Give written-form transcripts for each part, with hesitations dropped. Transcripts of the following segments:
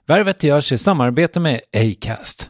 Värvet görs i samarbete med Acast.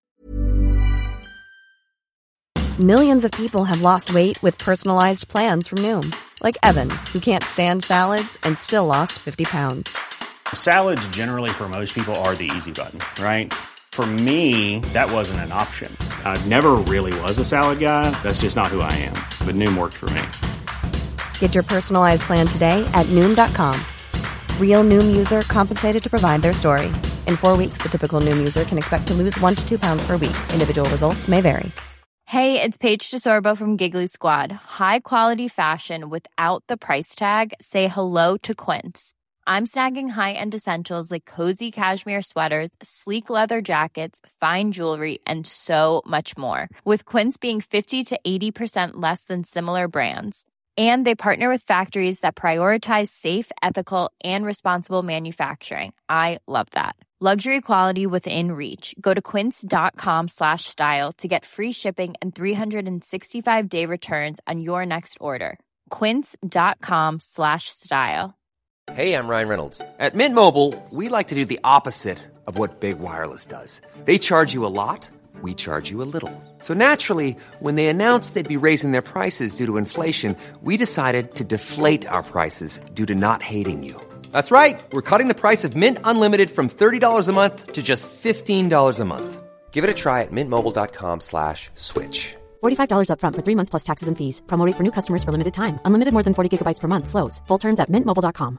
Millions of people have lost weight with personalized plans from Noom. Like Evan, who can't stand salads and still lost 50 pounds. Salads generally for most people are the easy button, right? For me, that wasn't an option. I never really was a salad guy. That's just not who I am. But Noom worked for me. Get your personalized plan today at Noom.com. Real Noom user compensated to provide their story. In 4 weeks, the typical Noom user can expect to lose 1 to 2 pounds per week. Individual results may vary. Hey, it's Paige DeSorbo from Giggly Squad. High quality fashion without the price tag. Say hello to Quince. I'm snagging high-end essentials like cozy cashmere sweaters, sleek leather jackets, fine jewelry, and so much more. With Quince being 50 to 80% less than similar brands. And they partner with factories that prioritize safe, ethical, and responsible manufacturing. I love that. Luxury quality within reach. Go to quince.com/style to get free shipping and 365-day returns on your next order. Quince.com/style. Hey, I'm Ryan Reynolds. At Mint Mobile, we like to do the opposite of what Big Wireless does. They charge you a lot. We charge you a little. So naturally, when they announced they'd be raising their prices due to inflation, we decided to deflate our prices due to not hating you. That's right. We're cutting the price of Mint Unlimited from $30 a month to just $15 a month. Give it a try at mintmobile.com/switch. $45 up front for 3 months plus taxes and fees. Promo rate for new customers for limited time. Unlimited more than 40 gigabytes per month. Slows full terms at mintmobile.com.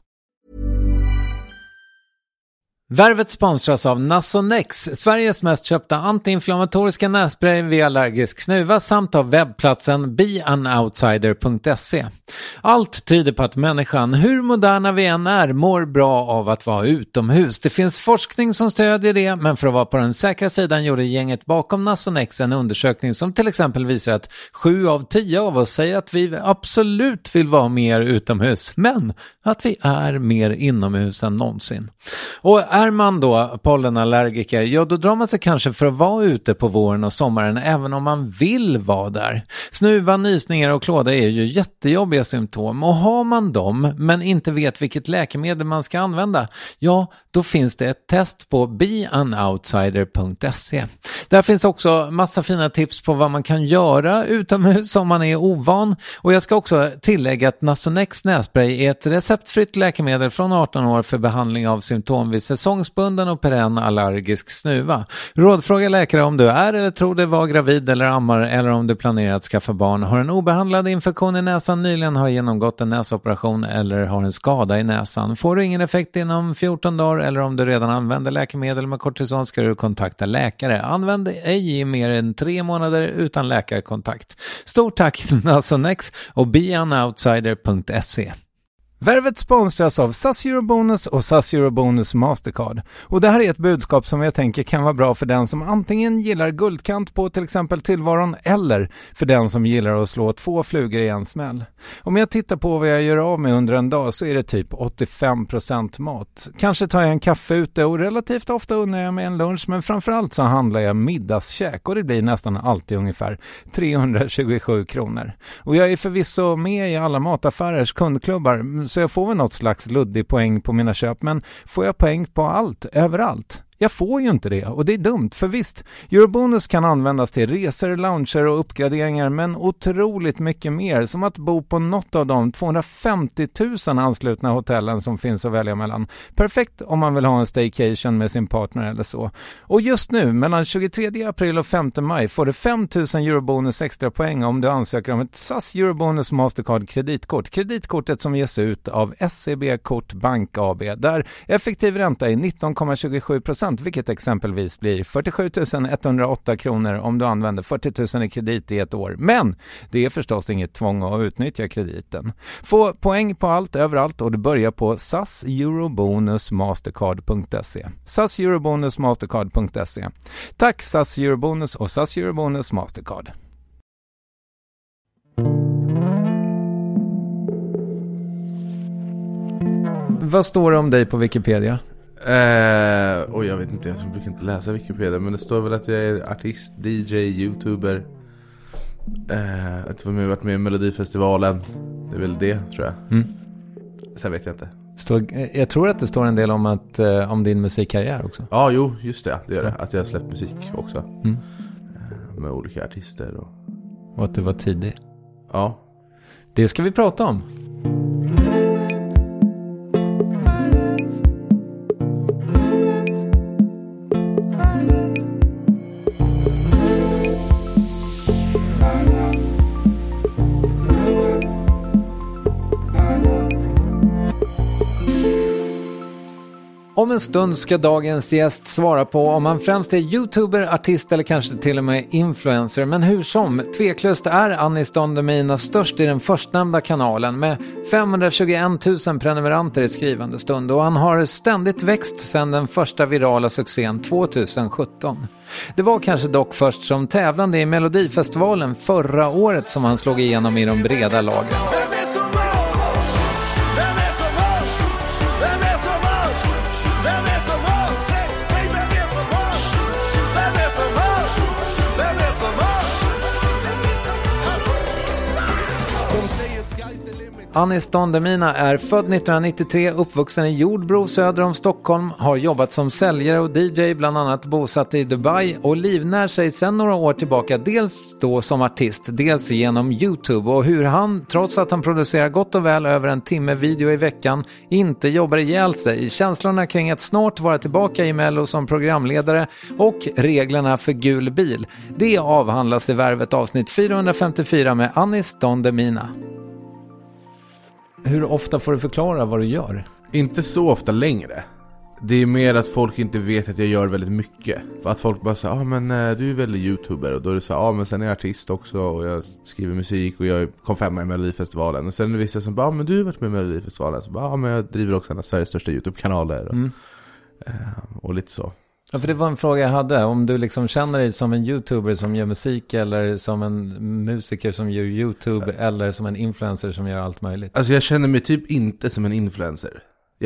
Värvet sponsras av Nasonex, Sveriges mest köpta antiinflammatoriska nässpray vid allergisk snuva samt av webbplatsen beanoutsider.se. Allt tyder på att människan, hur moderna vi än är, mår bra av att vara utomhus. Det finns forskning som stödjer det, men för att vara på den säkra sidan gjorde gänget bakom Nasonex en undersökning som till exempel visar att 7 av 10 av oss säger att vi absolut vill vara mer utomhus, men att vi är mer inomhus än någonsin. Och är man då pollenallergiker, ja då drar man sig kanske för att vara ute på våren och sommaren även om man vill vara där. Snuva, nysningar och klåda är ju jättejobbiga symptom, och har man dem men inte vet vilket läkemedel man ska använda, ja då finns det ett test på beanoutsider.se. Där finns också massa fina tips på vad man kan göra utomhus om man är ovan, och jag ska också tillägga att Nasonex nässpray är ett receptfritt läkemedel från 18 år för behandling av symptom vid säsongsbunden och perenn allergisk snuva. Rådfråga läkare om du är eller tror dig vara gravid eller ammar, eller om du planerar att skaffa barn, har en obehandlad infektion i näsan, nyligen har genomgått en näsoperation eller har en skada i näsan. Får du ingen effekt inom 14 dagar eller om du redan använder läkemedel med kortison ska du kontakta läkare. Använd ej i mer än 3 månader utan läkarkontakt. Stort tack Nasonex och beanoutsider.se. Värvet sponsras av SAS Eurobonus och SAS Eurobonus Mastercard. Och det här är ett budskap som jag tänker kan vara bra för den som antingen gillar guldkant på till exempel tillvaron, eller för den som gillar att slå 2 flugor i en smäll. Om jag tittar på vad jag gör av med under en dag så är det typ 85% mat. Kanske tar jag en kaffe ute och relativt ofta unnar jag mig en lunch, men framförallt så handlar jag middagskäk och det blir nästan alltid ungefär 327 kronor. Och jag är förvisso med i alla mataffärers kundklubbar, så jag får väl något slags luddig poäng på mina köp, men får jag poäng på allt, överallt? Jag får ju inte det, och det är dumt, för visst, Eurobonus kan användas till resor, lounger och uppgraderingar, men otroligt mycket mer, som att bo på något av de 250 000 anslutna hotellen som finns att välja mellan. Perfekt om man vill ha en staycation med sin partner eller så. Och just nu, mellan 23 april och 5 maj, får du 5 000 Eurobonus extra poäng om du ansöker om ett SAS Eurobonus Mastercard kreditkort. Kreditkortet som ges ut av SEB Kort Bank AB, där effektiv ränta är 19,27%, vilket exempelvis blir 47 108 kronor om du använder 40 000 i kredit i ett år. Men det är förstås inget tvång att utnyttja krediten. Få poäng på allt, överallt, och du börjar på saseurobonusmastercard.se. saseurobonusmastercard.se. Tack SAS Eurobonus och SAS Eurobonus Mastercard. Vad står det om dig på Wikipedia? Och jag vet inte, jag brukar inte läsa Wikipedia, men det står väl att jag är artist, DJ, youtuber, att jag har varit med i Melodifestivalen. Det är väl det, tror jag. Sen vet jag inte. Jag tror att det står en del om din musikkarriär också. Ja, jo, just det. Det gör det. Att jag har släppt musik också. Med olika artister. Och att du var tidig. Ja. Det ska vi prata om. Om en stund ska dagens gäst svara på om han främst är YouTuber, artist eller kanske till och med influencer. Men hur som, tveklöst är Anis Don Demina störst i den förstnämnda kanalen med 521 000 prenumeranter i skrivande stund. Och han har ständigt växt sedan den första virala succén 2017. Det var kanske dock först som tävlande i Melodifestivalen förra året som han slog igenom i de breda lagren. Anis Don Demina är född 1993, uppvuxen i Jordbro söder om Stockholm, har jobbat som säljare och DJ, bland annat bosatt i Dubai och livnär sig sedan några år tillbaka dels då som artist, dels genom YouTube och hur han, trots att han producerar gott och väl över en timme video i veckan, inte jobbar ihjäl sig. Känslorna kring att snart vara tillbaka i Mello som programledare och reglerna för gul bil. Det avhandlas i Värvet avsnitt 454 med Anis Don Demina. Hur ofta får du förklara vad du gör? Inte så ofta längre. Det är mer att folk inte vet att jag gör väldigt mycket. För att folk bara säger, men du är väl YouTuber. Och då är det så, men sen är jag artist också. Och jag skriver musik och jag kom 5 i Melodifestivalen. Och sen är det vissa som bara, men du har varit med i Melodifestivalen. Så bara, men jag driver också en av Sveriges största YouTube-kanaler. Och lite så. Ja, för det var en fråga jag hade. Om du liksom känner dig som en YouTuber som gör musik eller som en musiker som gör YouTube eller som en influencer som gör allt möjligt. Alltså jag känner mig typ inte som en influencer.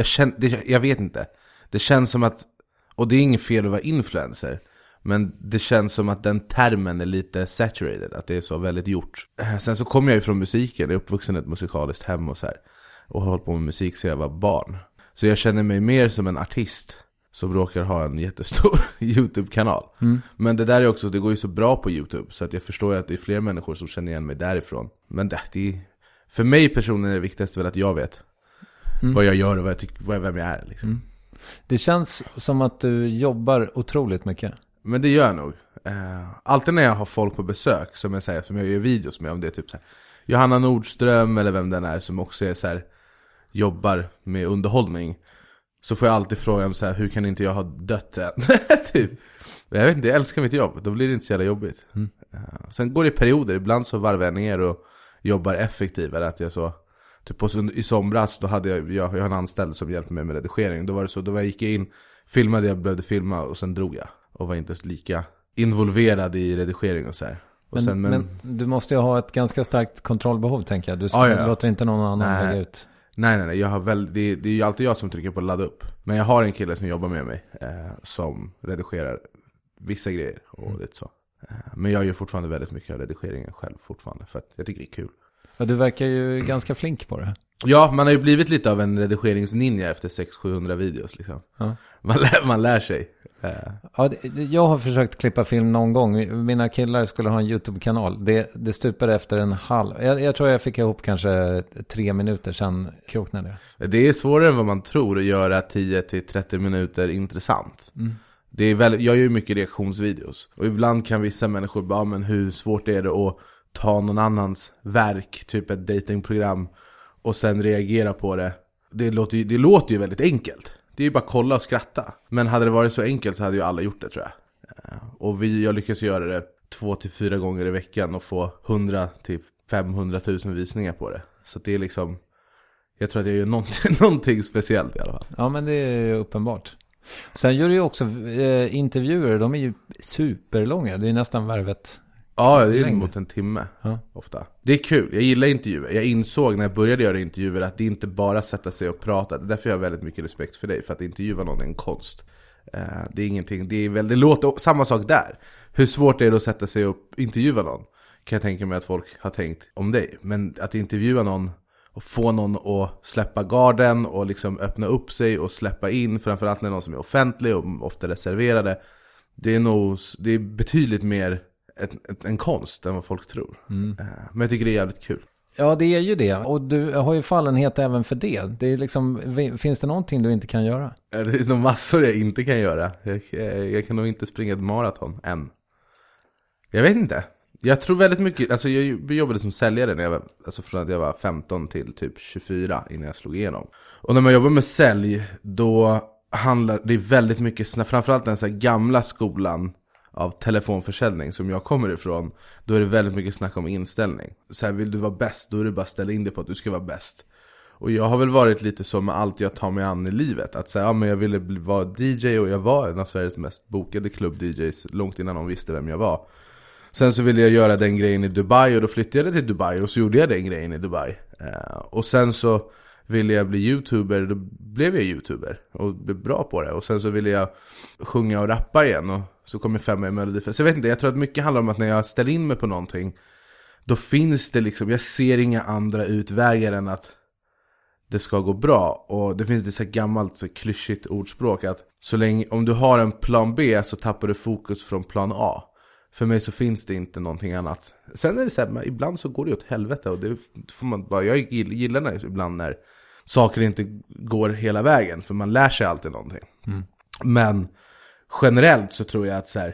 Jag vet inte. Det känns som att, och det är inget fel att vara influencer, men det känns som att den termen är lite saturated, att det är så väldigt gjort. Sen så kommer jag ju från musiken, jag är uppvuxen i ett musikaliskt hem och så här, och har hållit på med musik sedan jag var barn. Så jag känner mig mer som en artist som råkar ha en jättestor YouTube-kanal. Men det där är också, det går ju så bra på YouTube, så att jag förstår ju att det är fler människor som känner igen mig därifrån. Men det är, för mig personligen är det viktigaste väl att jag vet vad jag gör och vem jag är liksom. Det känns som att du jobbar otroligt mycket. Men det gör jag nog. Alltid när jag har folk på besök som jag säger, som jag gör videos med, om det är typ så här Johanna Nordström eller vem den är som också är så här, jobbar med underhållning, så får jag alltid frågan så här, hur kan inte jag ha dött än? Typ. Jag vet inte, jag älskar mitt jobb. Då blir det inte så jävla jobbigt. Sen går det i perioder. Ibland så varvar jag ner och jobbar effektivare. Att jag så, typ i somras, då hade jag har en anställd som hjälpte mig med redigering. Då var det så, då gick jag in, filmade jag behövde filma och sen drog jag. Och var inte lika involverad i redigering och så här. Och men du måste ju ha ett ganska starkt kontrollbehov, tänker jag. Du låter inte någon annan lägga ut. Nej, jag har det är ju alltid jag som trycker på ladda upp. Men jag har en kille som jobbar med mig som redigerar vissa grejer och lite så. Men jag gör fortfarande väldigt mycket av redigeringen själv fortfarande, för att jag tycker det är kul. Ja, du verkar ju ganska flink på det. Ja, man har ju blivit lite av en redigeringsninja efter 600-700 videos liksom. Ja. Man lär sig. Ja, jag har försökt klippa film någon gång. Mina killar skulle ha en YouTube-kanal. Det stupade efter en halv. Jag tror jag fick ihop kanske 3 minuter, sen kroknade det. Det är svårare än vad man tror att göra 10-30 minuter intressant. Det är jag gör ju mycket reaktionsvideos. Och ibland kan vissa människor bara, men hur svårt är det att ta någon annans verk, typ ett datingprogram, och sen reagera på det. Det låter ju väldigt enkelt. Det är ju bara att kolla och skratta. Men hade det varit så enkelt så hade ju alla gjort det, tror jag. Och jag lyckas göra det 2-4 gånger i veckan och få 100-500 000 visningar på det. Så det är liksom, jag tror att jag gör någonting speciellt i alla fall. Ja, men det är uppenbart. Sen gör du ju också intervjuer. De är ju superlånga. Det är nästan Värvet. Ja, det är mot en timme ofta. Det är kul, jag gillar intervjuer. Jag insåg när jag började göra intervjuer att det inte bara sätta sig och prata. Därför har jag väldigt mycket respekt för dig. För att intervjua någon är en konst. Det är ingenting, det låter samma sak där. Hur svårt är det att sätta sig och intervjua någon? Kan jag tänka mig att folk har tänkt om dig. Men att intervjua någon få någon att släppa garden och liksom öppna upp sig och släppa in, framförallt när någon som är offentlig och ofta reserverade. Det är betydligt mer en konst än vad folk tror. Men jag tycker det är jävligt kul. Ja, det är ju det. Och du har ju fallenhet även för det. Det är liksom, finns det någonting du inte kan göra? Det finns nog massor jag inte kan göra. Jag kan nog inte springa ett maraton än. Jag vet inte. Jag tror väldigt mycket, alltså jag jobbade som säljare när jag var, alltså från att jag var 15 till typ 24 innan jag slog igenom. Och när man jobbar med sälj, då handlar det väldigt mycket, framförallt den så här gamla skolan av telefonförsäljning som jag kommer ifrån, då är det väldigt mycket snack om inställning. Så här, vill du vara bäst, då är det bara att ställa in dig på att du ska vara bäst. Och jag har väl varit lite så med allt jag tar mig an i livet. Att säga, ja men jag ville vara DJ och jag var en av Sveriges mest bokade klubb-DJs långt innan någon visste vem jag var. Sen så ville jag göra den grejen i Dubai och då flyttade jag till Dubai och så gjorde jag den grejen i Dubai. Och sen så ville jag bli YouTuber, då blev jag YouTuber och blev bra på det. Och sen så ville jag sjunga och rappa igen och så kom jag 5 i Melodifest. Så jag vet inte, jag tror att mycket handlar om att när jag ställer in mig på någonting, då finns det liksom, jag ser inga andra utvägar än att det ska gå bra. Och det finns det så gammalt så klyschigt ordspråk att så länge, om du har en plan B så tappar du fokus från plan A. För mig så finns det inte någonting annat. Sen är det så här, ibland så går det åt helvete och det får man bara, jag gillar det ibland när saker inte går hela vägen, för man lär sig alltid någonting. Men generellt så tror jag att så här,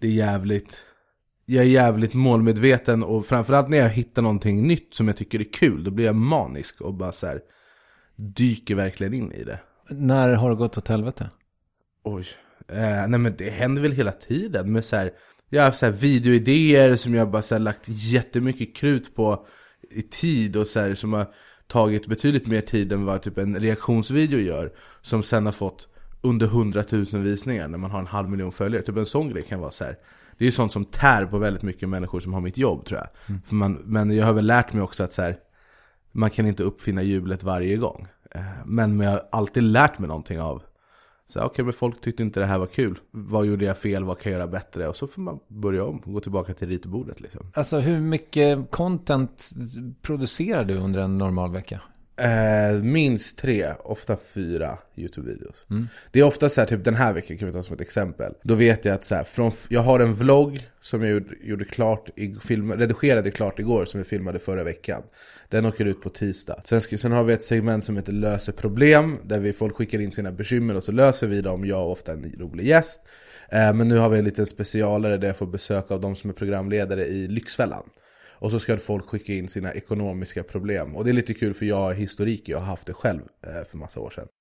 jag är jävligt målmedveten och framförallt när jag hittar någonting nytt som jag tycker är kul, då blir jag manisk och bara så här dyker verkligen in i det. När har det gått åt helvete? Oj, nej men det händer väl hela tiden med så här, jag har så här videoidéer som jag bara så här lagt jättemycket krut på i tid och så här, som har tagit betydligt mer tid än vad typ en reaktionsvideo gör, som sen har fått under 100 000 visningar när man har 500 000 följare. Typ en sån grej kan vara så här. Det är ju sånt som tär på väldigt mycket människor som har mitt jobb, tror jag. Men jag har väl lärt mig också att så här, man kan inte uppfinna hjulet varje gång. Men jag har alltid lärt mig någonting av. Så okej, men folk tyckte inte det här var kul. Vad gjorde jag fel? Vad kan jag göra bättre? Och så får man börja om och gå tillbaka till ritbordet liksom. Alltså hur mycket content producerar du under en normal vecka? Minst 3, ofta 4 YouTube-videos. Det är ofta så här, typ den här veckan kan vi ta som ett exempel. Då vet jag att så här, jag har en vlogg som jag gjorde klart redigerade klart igår, som vi filmade förra veckan. Den åker ut på tisdag. Sen har vi ett segment som heter löser problem, där folk skickar in sina bekymmer och så löser vi dem, jag och ofta en rolig gäst. Men nu har vi en liten specialare där jag får besök av de som är programledare i Lyxfällan. Och så ska folk skicka in sina ekonomiska problem. Och det är lite kul för jag har historik, jag har haft det själv för massa år sedan.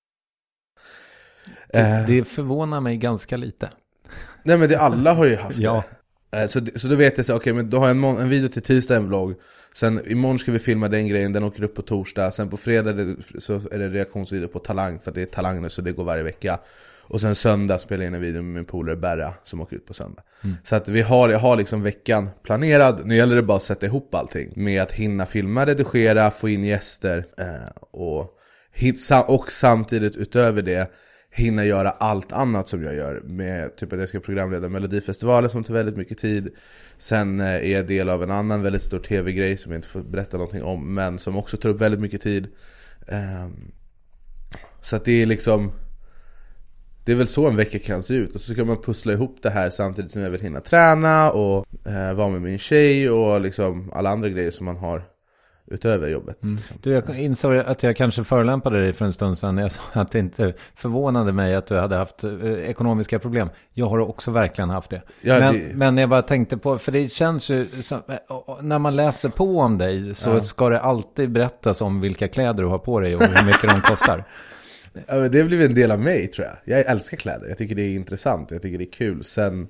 Det förvånar mig ganska lite. Nej men alla har ju haft ja. det. Så då vet jag så okej, men då har jag en video till tisdag, en vlogg. Sen imorgon ska vi filma den grejen, den åker upp på torsdag. Sen på fredag så är det reaktionsvideo på Talang, för det är Talang nu så det går varje vecka. Och sen söndag spelar jag in en video med min polare Berra som åker ut på söndag. Så att jag har liksom veckan planerad. Nu gäller det bara att sätta ihop allting med att hinna filma, redigera, få in gäster och samtidigt utöver det hinna göra allt annat som jag gör, med typ att jag ska programleda Melodifestivalen som tar väldigt mycket tid. Sen är jag del av en annan väldigt stor tv-grej som jag inte får berätta någonting om, men som också tar upp väldigt mycket tid. Så att det är liksom, det är väl så en vecka kan se ut. Och så ska man pussla ihop det här samtidigt som jag vill hinna träna och vara med min tjej och liksom alla andra grejer som man har utöver jobbet. Du, jag insåg att jag kanske förolämpade dig för en stund sedan när jag sa att det inte förvånade mig att du hade haft ekonomiska problem. Jag har också verkligen haft det. Ja, men jag bara tänkte på, för det känns ju som, när man läser på om dig så ska det alltid berättas om vilka kläder du har på dig och hur mycket de kostar. Ja, det har blivit en del av mig, tror jag. Jag älskar kläder. Jag tycker det är intressant. Jag tycker det är kul. Sen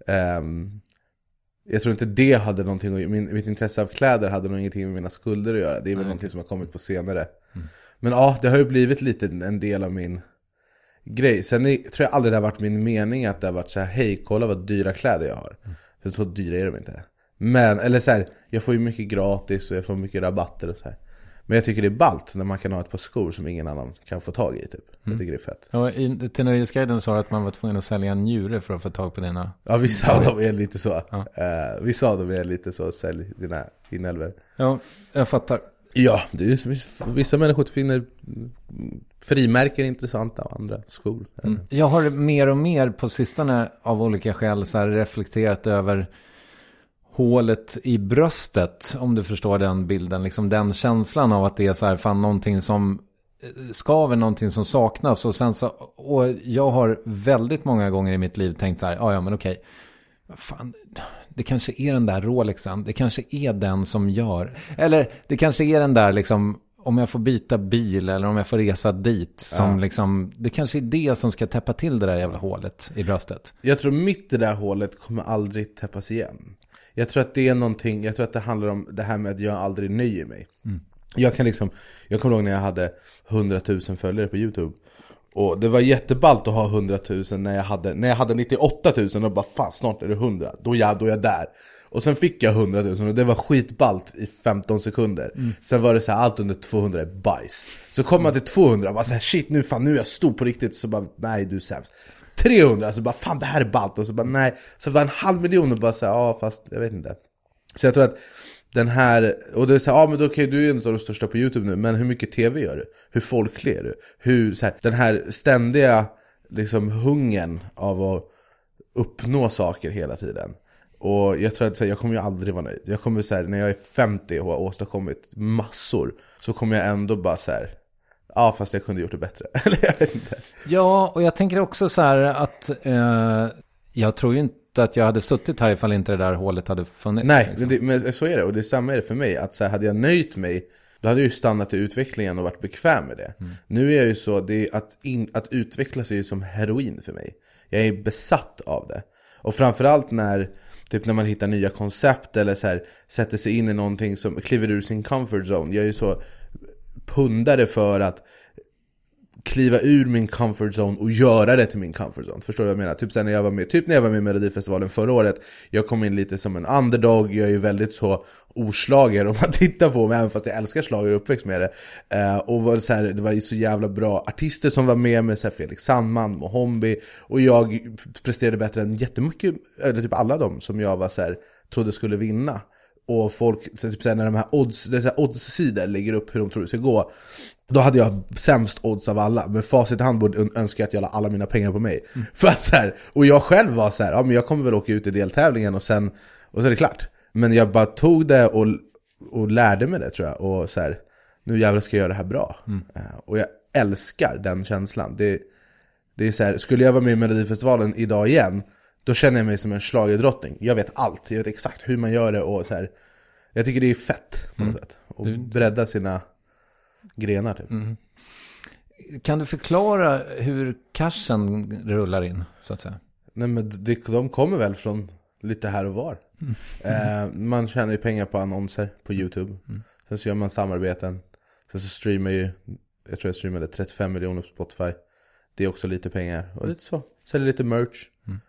jag tror inte det hade någonting, mitt intresse av kläder hade nog ingenting med mina skulder att göra. Det är väl någonting som har kommit på senare. Men ja, det har ju blivit lite en del av min grej. Sen tror jag aldrig det har varit min mening att det har varit så här: hej, kolla vad dyra kläder jag har. För så dyra är de inte. Men, eller så här, jag får ju mycket gratis och jag får mycket rabatter och så här. Men jag tycker det är ballt när man kan ha ett par skor som ingen annan kan få tag i typ. Jag tycker det är fett. Ja, till Nöjesguiden sa att man var tvungen att sälja en njure för att få tag på dina. Ja, vissa av dem är lite så. Vissa av dem är lite så, sälj dina inälver. Ja, jag fattar. Ja, det är ju, vissa människor finner frimärken intressanta och andra skor. Jag har mer och mer på sistone av olika skäl så här reflekterat över hålet i bröstet, om du förstår den bilden. Liksom den känslan av att det är så här, fan, någonting som skaver, någonting som saknas. Och sen så, och jag har väldigt många gånger i mitt liv tänkt så här, ja men okej. Fan, det kanske är den där Rolexen. Det kanske är den som gör. Eller det kanske är den där liksom, om jag får byta bil eller om jag får resa dit som liksom, det kanske är det som ska täppa till det där jävla hålet i bröstet. Jag tror mitt det där hålet kommer aldrig täppas igen. Jag tror att det är någonting, jag tror att det handlar om det här med att jag aldrig nöjer mig. Jag kommer ihåg när jag hade 100 000 följare på YouTube. Och det var jätteballt att ha 100 000 när jag hade 98 000 och bara fan, snart är det 100. Då är jag där. Och sen fick jag 100 000 och det var skitballt i 15 sekunder. Sen var det så här, allt under 200 är bajs. Så kom man till 200 och bara så här, shit, nu är jag stor på riktigt. Så bara, nej, du är sämst. 300, så bara, fan, det här är ballt. Och så bara, nej. Så var 500 000 och bara så här, ja, fast jag vet inte. Så jag tror att den här, och det är så här, ja men okej, du är en av de största på YouTube nu, men hur mycket tv gör du? Hur folklig är du? Hur, så här, den här ständiga liksom hungern av att uppnå saker hela tiden. Och jag tror att så här, jag kommer ju aldrig vara nöjd. Jag kommer så här, när jag är 50 och har åstadkommit massor, så kommer jag ändå bara så här, ja fast jag kunde gjort det bättre. Eller jag vet inte. Ja, och jag tänker också så här att jag tror ju inte att jag hade suttit här ifall inte det där hålet hade funnits. Nej, liksom. men så är det. Och det samma är det för mig. Att så här, hade jag nöjt mig, då hade jag ju stannat i utvecklingen och varit bekväm med det. Nu är jag ju så, det är att utveckla sig som heroin för mig. Jag är besatt av det. Och framförallt när man hittar nya koncept eller så här, sätter sig in i någonting som kliver ur sin comfort zone. Jag är ju så pundare för att kliva ur min comfort zone och göra det till min comfort zone. Förstår du vad jag menar? Typ när jag var med i Melodifestivalen förra året. Jag kom in lite som en underdog. Jag är ju väldigt så oslager om man tittar på mig, även fast jag älskar slager och uppväxt med det. Och var så här, det var ju så jävla bra artister som var med så här Felix Sandman, Mohombi, och jag presterade bättre än jättemycket, eller typ alla dem som jag var så här, trodde skulle vinna. Och folk, så typ så här, när de här odds-sidor lägger upp hur de tror det ska gå, då hade jag sämst odds av alla. Men facit i hand borde önska att jag la alla mina pengar på mig. För att så här, och jag själv var så här, ja men jag kommer väl åka ut i deltävlingen och så är det klart. Men jag bara tog det och lärde mig det, tror jag. Och så här, nu jävlar ska jag göra det här bra. Och jag älskar den känslan. Det är så här, skulle jag vara med i Melodifestivalen idag igen, då känner jag mig som en schlagerdrottning. Jag vet allt, jag vet exakt hur man gör det. Och så här, jag tycker det är fett på något sätt. Och bredda sina grenar typ. Kan du förklara hur cashen rullar in, så att säga? Nej, men de kommer väl från lite här och var. Man tjänar ju pengar på annonser på YouTube. Sen så gör man samarbeten. Sen så streamar ju, jag tror jag streamade 35 miljoner på Spotify. Det är också lite pengar. Och lite så. Säljer lite merch.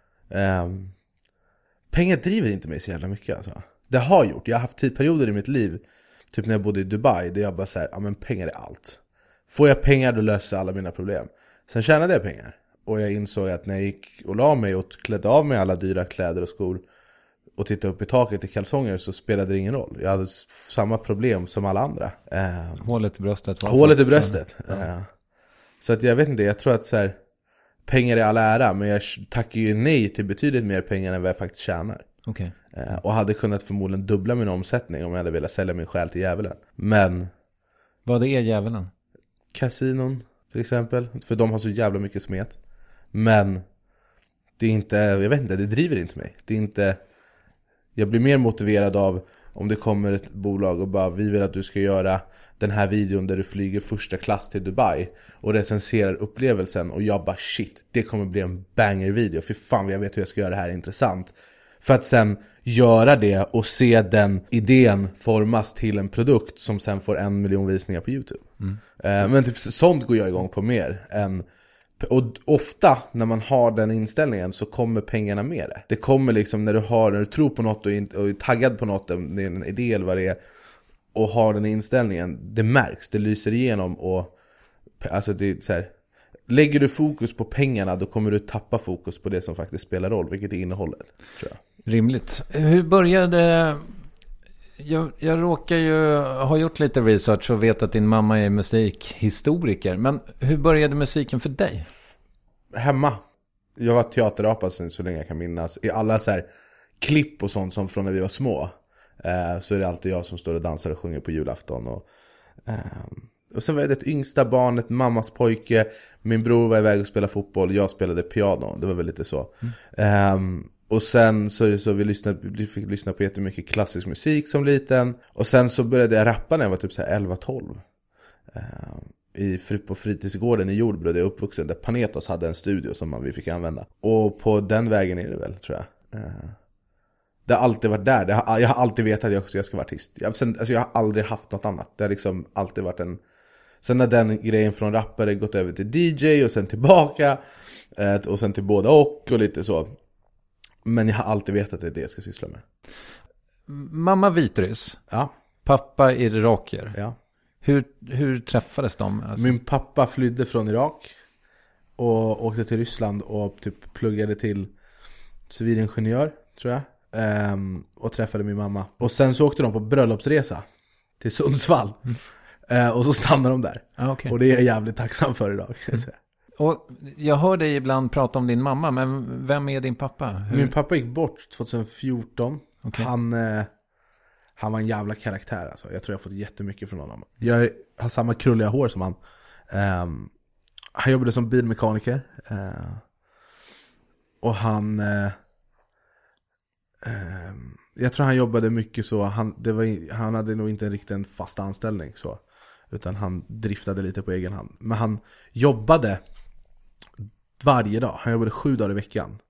Pengar driver inte mig så jävla mycket alltså. Det har gjort. Jag har haft tidperioder i mitt liv, typ när jag bodde i Dubai, där jag bara så här, ja men pengar är allt. Får jag pengar, då löser alla mina problem. Sen tjänade jag pengar. Och jag insåg att när jag gick och la mig och klädde av mig alla dyra kläder och skor och tittade upp i taket i kalsonger, så spelade det ingen roll. Jag hade samma problem som alla andra. Hålet i bröstet. Hålet i bröstet. Så att jag vet inte, jag tror att så här, pengar är all ära, men jag tackar ju nej till betydligt mer pengar än vad jag faktiskt tjänar. Okay. Och hade kunnat förmodligen dubbla min omsättning om jag hade velat sälja min själ till djävulen. Men vad är djävulen? Kasinon till exempel. För de har så jävla mycket smet. Men det är inte, jag vet inte, det driver inte mig. Det är inte, jag blir mer motiverad av om det kommer ett bolag och bara, vi vill att du ska göra den här videon där du flyger första klass till Dubai och recenserar upplevelsen, och jag bara shit, det kommer bli en banger-video. För fan, jag vet hur jag ska göra det här intressant. För att sen göra det och se den idén formas till en produkt som sen får 1 miljon visningar på YouTube. Men typ sånt går jag igång på mer än. Och ofta när man har den inställningen så kommer pengarna med det. Det kommer liksom när du tror på något och är taggad på något, det är en idé eller vad det är, och har den inställningen, det märks, det lyser igenom. Och alltså det är så här, lägger du fokus på pengarna, då kommer du tappa fokus på det som faktiskt spelar roll, vilket är innehållet, tror jag. Rimligt. Hur började Jag råkar ju ha gjort lite research och vet att din mamma är musikhistoriker. Men hur började musiken för dig? Hemma. Jag var teaterapa sen så länge jag kan minnas. I alla så här klipp och sånt som från när vi var små. Så är det alltid jag som står och dansar och sjunger på julafton. Och sen var jag det yngsta barnet, mammas pojke. Min bror var iväg och spelade fotboll. Jag spelade piano. Det var väl lite så. Och sen så är det så vi fick lyssna på jättemycket klassisk musik som liten. Och sen så började jag rappa när jag var typ så här 11-12. På fritidsgården i Jordbro där jag är uppvuxen. Där Panetos hade en studio som vi fick använda. Och på den vägen är det väl, tror jag. Det har alltid varit där. Jag har alltid vetat att jag ska vara artist. Jag har aldrig haft något annat. Det har liksom alltid varit en... Sen när den grejen från rappare gått över till DJ och sen tillbaka. Och sen till båda och lite så. Men jag har alltid vetat att det är det jag ska syssla med. Mamma Vitrys. Ja. Pappa irakier. Ja. Hur träffades de? Alltså? Min pappa flydde från Irak. Och åkte till Ryssland och typ pluggade till civilingenjör, tror jag. Och träffade min mamma. Och sen så åkte de på bröllopsresa till Sundsvall. Och så stannade de där. Okay. Och det är jag jävligt tacksam för idag. Och jag hör dig ibland prata om din mamma, men vem är din pappa? Min pappa gick bort 2014. Okay. Han var en jävla karaktär alltså. Jag tror jag har fått jättemycket från honom. Jag har samma krulliga hår som han. Han jobbade som bilmekaniker. Och han... jag tror han jobbade mycket så. Han hade nog inte riktigt en fast anställning så. Utan han driftade lite på egen hand. Men han jobbade varje dag. Han jobbade 7 dagar i veckan.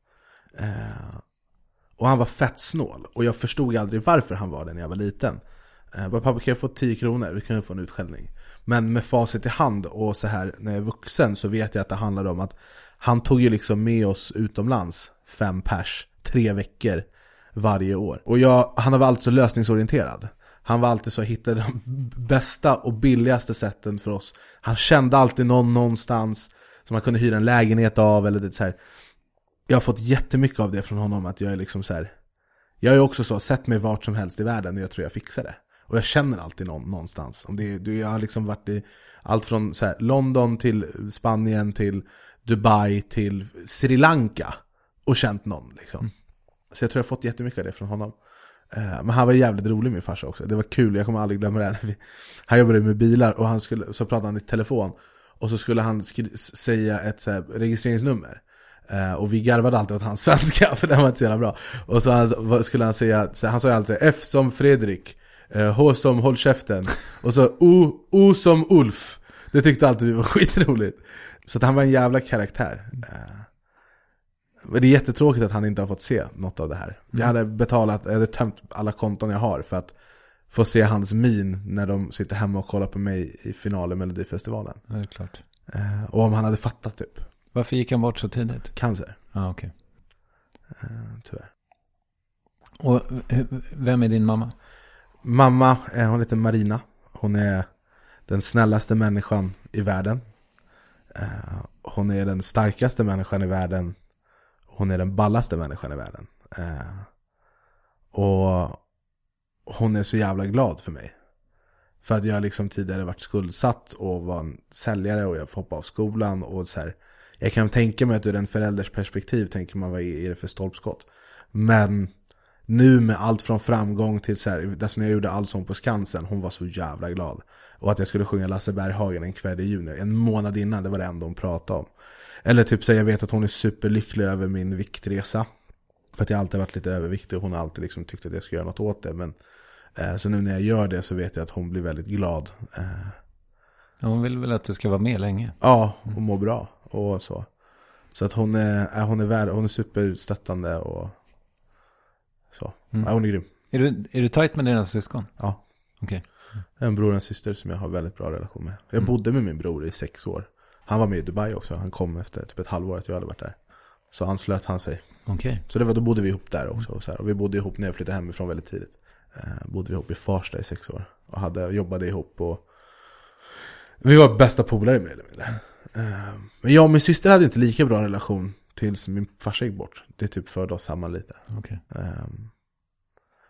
Och han var fett snål. Och jag förstod aldrig varför han var det när jag var liten. Pappa, kan jag få 10 kronor? Vi kan få en utskällning. Men med facit i hand och så här när jag är vuxen så vet jag att det handlar om att han tog ju liksom med oss utomlands 5 pers 3 veckor varje år. Och han var alltså lösningsorienterad. Han var alltid så att hitta de bästa och billigaste sätten för oss. Han kände alltid någon någonstans som man kunde hyra en lägenhet av eller det så här. Jag har fått jättemycket av det från honom att jag är liksom så här. Jag är också så sett mig vart som helst i världen och jag tror jag fixar det. Och jag känner alltid någonstans. Jag har liksom varit i allt från så här, London till Spanien till Dubai till Sri Lanka och känt någon liksom. Så jag tror jag har fått jättemycket av det från honom. Men han var jävligt rolig min farsa också. Det var kul, jag kommer aldrig glömma det. Han jobbade med bilar och så pratade han i telefon. Och så skulle han säga ett så här, registreringsnummer. Och vi garvade alltid åt hans svenska för den var inte så jävla bra. Och så skulle han säga, så han sa alltid F som Fredrik, H som håll käften och så O som Ulf. Det tyckte alltid vi var skitroligt. Så att han var en jävla karaktär. Men det är jättetråkigt att han inte har fått se något av det här. Jag hade tömt alla konton jag har för att få se hans min när de sitter hemma och kollar på mig i finalen Melodifestivalen. Ja, det är klart. Och om han hade fattat typ. Varför gick han bort så tidigt? Cancer. Ja, okej. Tyvärr. Och vem är din mamma? Mamma, hon heter Marina. Hon är den snällaste människan i världen. Hon är den starkaste människan i världen. Hon är den ballaste människan i världen. Och hon är så jävla glad för mig. För att jag liksom tidigare varit skuldsatt och var en säljare och jag får hoppa av skolan och så här. Jag kan tänka mig att ur en förälders perspektiv tänker man vad är det för stolpskott. Men nu med allt från framgång till så här, när jag gjorde Allsång på Skansen, hon var så jävla glad. Och att jag skulle sjunga Lasse Berghagen en kväll i juni, en månad innan, det var det enda hon pratade om. Eller typ så jag vet att hon är superlycklig över min viktresa. För att jag alltid varit lite överviktig och hon har alltid liksom tyckt att jag ska göra något åt det. Men så nu när jag gör det så vet jag att hon blir väldigt glad. Hon vill väl att du ska vara med länge. Ja, och må bra och så. Så att hon är superstöttande och så. Ja, hon är grym. Är du tajt med dina syskon? Ja. Okej. En bror och en syster som jag har väldigt bra relation med. Jag bodde med min bror i 6 år. Han var med i Dubai också. Han kom efter typ ett halvår att jag hade varit där. Så anslöt han sig. Okej. Så då bodde vi ihop där också. Och, så här. Och vi bodde ihop när jag flyttade hemifrån väldigt tidigt. Bodde vi ihop i Farsta i 6 år. Och jobbade ihop. Och vi var bästa polare med det. Men jag och min syster hade inte lika bra relation tills min farsa gick bort. Det typ förde oss samman lite. Okej.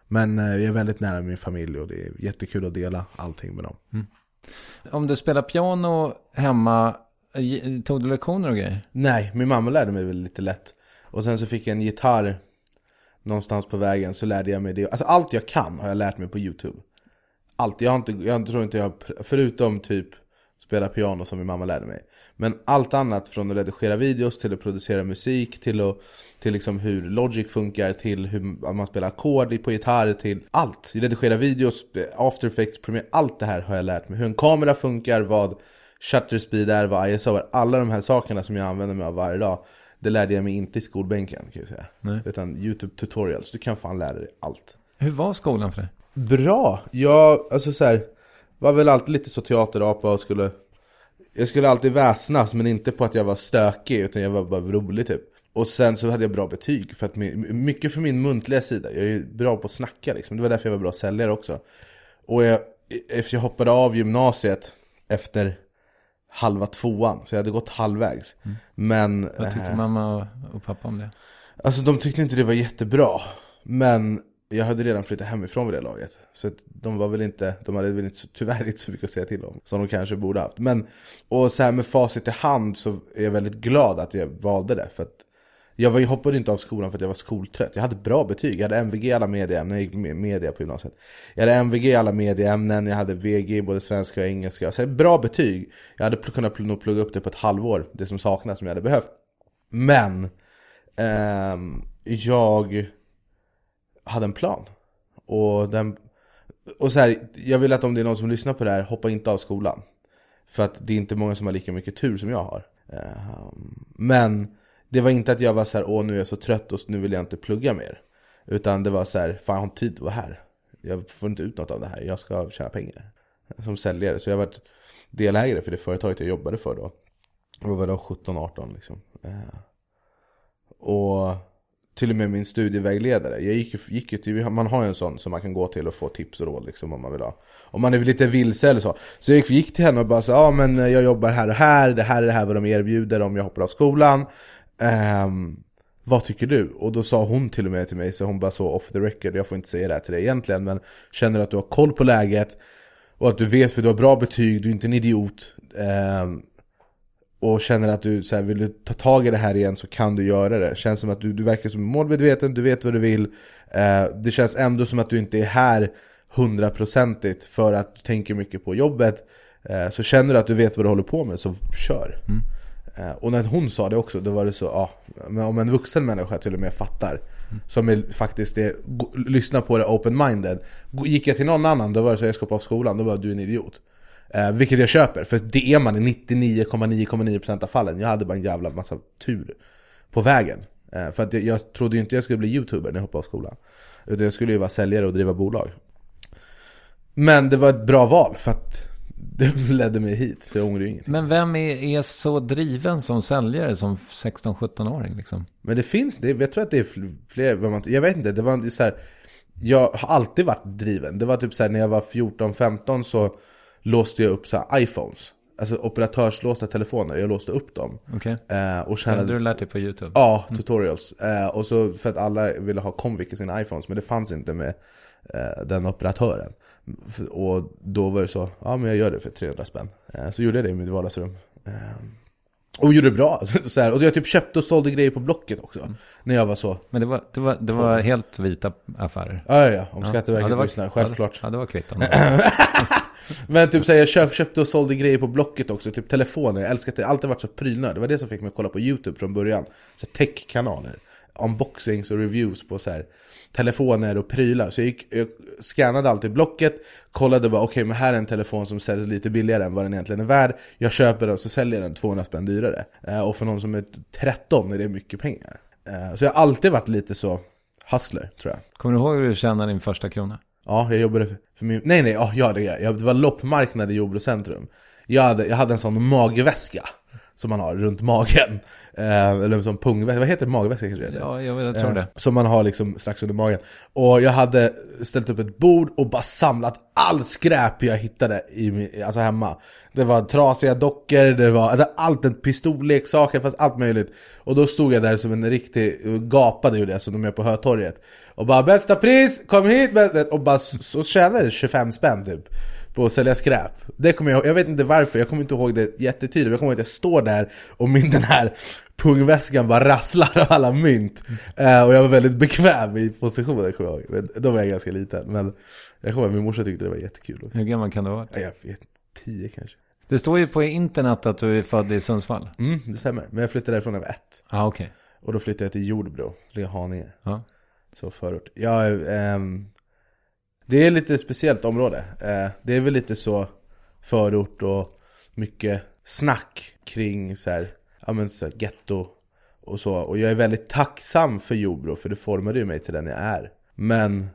Men jag är väldigt nära min familj och det är jättekul att dela allting med dem. Om du spelar piano hemma, tog du lektioner och grejer? Nej, min mamma lärde mig väl lite lätt. Och sen så fick jag en gitarr någonstans på vägen, så lärde jag mig det. Alltså allt jag kan har jag lärt mig på YouTube. Allt, jag tror inte jag, förutom typ spela piano som min mamma lärde mig. Men allt annat, från att redigera videos till att producera musik, till liksom hur Logic funkar, till hur man spelar ackord på gitarr, till allt. Redigera videos, After Effects, Premiere, allt det här har jag lärt mig. Hur en kamera funkar, vad shutter speed är, vad ISO är. Alla de här sakerna som jag använder mig av varje dag, det lärde jag mig inte i skolbänken, kan jag säga. Nej. Utan YouTube tutorials, du kan fan lära dig allt. Hur var skolan för dig? Bra, alltså så här, var väl alltid lite så teaterapa och jag skulle alltid väsnas, men inte på att jag var stökig, utan jag var bara rolig typ. Och sen så hade jag bra betyg, för att mycket för min muntliga sida. Jag är bra på att snacka liksom. Det var därför jag var bra säljare också. Och efter jag hoppade av gymnasiet efter halva 2:an, så jag hade gått halvvägs. Men vad tyckte mamma och pappa om det? Alltså de tyckte inte det var jättebra, men jag hade redan flyttat hemifrån vid det laget. Så de hade väl inte tyvärr inte så mycket att säga till om som de kanske borde haft. Men, och så här med facit i hand, så är jag väldigt glad att jag valde det. För att jag hoppade inte av skolan för att jag var skoltrött. Jag hade bra betyg. Jag hade MVG i alla medieämnen. Jag gick med media på gymnasiet. Jag hade MVG i alla medieämnen. Jag hade VG i både svenska och engelska. Så bra betyg. Jag hade kunnat plugga upp det på ett halvår. Det som saknas, som jag hade behövt. Men jag hade en plan. Och så här, jag vill att om det är någon som lyssnar på det här, hoppa inte av skolan. För att det är inte många som har lika mycket tur som jag har. Men det var inte att jag var så här, nu är jag så trött och nu vill jag inte plugga mer. Utan det var så här, fan jag har inte tid att vara här. Jag får inte ut något av det här. Jag ska tjäna pengar som säljare. Så jag har varit delägare för det företaget jag jobbade för då. Och var då 17-18 liksom. Och till och med min studievägledare. Jag gick ju till, man har ju en sån som man kan gå till och få tips och råd liksom, om man vill ha. Om man är lite vilse eller så. Så jag gick till henne och bara sa, men jag jobbar här och här. Det här är det här vad de erbjuder om jag hoppar av skolan. Vad tycker du? Och då sa hon till och med till mig, så hon bara så off the record, jag får inte säga det här till dig egentligen, men känner att du har koll på läget och att du vet, för du har bra betyg, du är inte en idiot, och känner att du så här, vill du ta tag i det här igen, så kan du göra det. Känns som att du verkar som målmedveten, du vet vad du vill. Det känns ändå som att du inte är här 100% för att du tänker mycket på jobbet. Så känner du att du vet vad du håller på med, så kör. Och när hon sa det också, då var det så, men om en vuxen människa till och med fattar, som är, faktiskt är, lyssnar på det open-minded. Gick jag till någon annan, då var det så, jag ska på skolan, då var du en idiot. Vilket jag köper, för det är man i 99,9% av fallen. Jag hade bara en jävla massa tur på vägen. För att jag trodde ju inte jag skulle bli YouTuber när jag hoppade av skolan. Utan jag skulle ju vara säljare och driva bolag. Men det var ett bra val, för att det ledde mig hit, så jag ångrar ju ingenting. Men vem är så driven som säljare som 16-17-åring liksom? Men det finns, jag tror att det är fler, jag vet inte, det var inte så här, jag har alltid varit driven. Det var typ så här, när jag var 14-15 så låste jag upp så här iPhones, alltså operatörslåsta telefoner. Jag låste upp dem. Okej. Och kände, hade du lärt dig på YouTube? Ja, tutorials. Och så för att alla ville ha Comviq i sina iPhones, men det fanns inte med den operatören. Och då var det så, men jag gör det för 300 spänn. Så gjorde jag det i mitt vardagsrum. Och gjorde det bra. Så här. Och jag typ köpte och sålde grejer på Blocket också. När jag var så. Men det var helt vita affärer. Ja. Om Skatteverket lyssnar, självklart. Ja, det var kvittan. Men typ så här, jag köpte och sålde grejer på Blocket också. Typ telefoner, jag älskar det. Jag har alltid varit så prylnörd. Det var det som fick mig att kolla på YouTube från början. Så tech-kanaler, unboxings och reviews på så här telefoner och prylar. Så jag scannade alltid Blocket, kollade bara, okej, men här är en telefon som säljs lite billigare än vad den egentligen är värd. Jag köper den, så säljer den 200 spänn dyrare. Och för någon som är 13 är det mycket pengar. Så jag har alltid varit lite så hustler, tror jag. Kommer du ihåg hur du tjänade din första krona? Ja, jag jobbade för min... Nej, det var loppmarknad i Jordbro centrum. Jag hade en sån magväska som man har runt magen. Eller som pungväska, vad heter det? Magväska kanske det? Ja, jag tror det. Som man har liksom strax under magen. Och jag hade ställt upp ett bord och bara samlat all skräp jag hittade alltså hemma. Det var trasiga dockor, det var allt, en pistolleksaker, fast allt möjligt. Och då stod jag där som en riktig, gapade ju det som de är på Hötorget. Och bara, bästa pris, kom hit! Och bara så tjänade 25 spänn typ på att sälja skräp. Det kommer jag vet inte varför, jag kommer inte ihåg det jättetydligt. Jag kommer ihåg att jag står där och den här pungväskan bara rasslar av alla mynt. Och jag var väldigt bekväm i positionen, kommer jag ihåg. Då var jag ganska liten, men jag kommer ihåg att min morsa tyckte det var jättekul. Hur gammal kan du vara? Jag vet, 10 kanske. Det står ju på internet att du är född i Sundsvall. Det stämmer, men jag flyttade därifrån när jag var 1. Okej. Och då flyttade jag till Jordbro, det är Haninge. Ja. Så förort. Det är lite speciellt område. Det är väl lite så förort och mycket snack kring så här ghetto och så. Och jag är väldigt tacksam för Jordbro, för det formade ju mig till den jag är. Men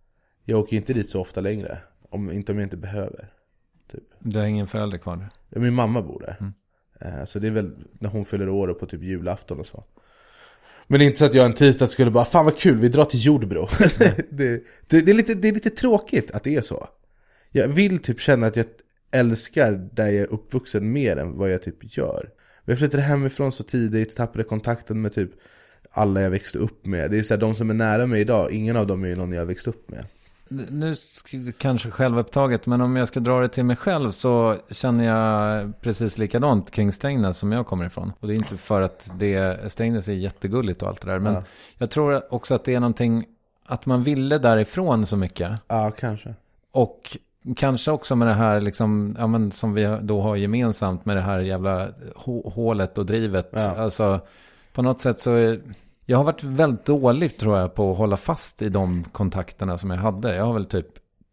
jag åker inte dit så ofta längre, om jag inte behöver. Typ. Du har ingen förälder kvar där? Ja, min mamma bor där. Så det är väl när hon fyller år och på typ julafton och så. Men det är inte så att jag en tisdag skulle bara, fan vad kul, vi drar till Jordbro. det är lite tråkigt att det är så. Jag vill typ känna att jag älskar där jag är uppvuxen mer än vad jag typ gör. Men jag flyttade hemifrån så tidigt, tappade kontakten med typ alla jag växte upp med. Det är så här, de som är nära mig idag, ingen av dem är någon jag växt upp med. Nu kanske självupptaget, men om jag ska dra det till mig själv så känner jag precis likadant kring Strängnäs som jag kommer ifrån. Och det är inte för att Strängnäs är jättegulligt och allt det där, men jag tror också att det är någonting att man ville därifrån så mycket. Ja, kanske. Och kanske också med det här liksom, ja, men som vi då har gemensamt med det här jävla hålet och drivet. Ja. Alltså på något sätt så jag har varit väldigt dålig, tror jag, på att hålla fast i de kontakterna som jag hade. Jag har väl typ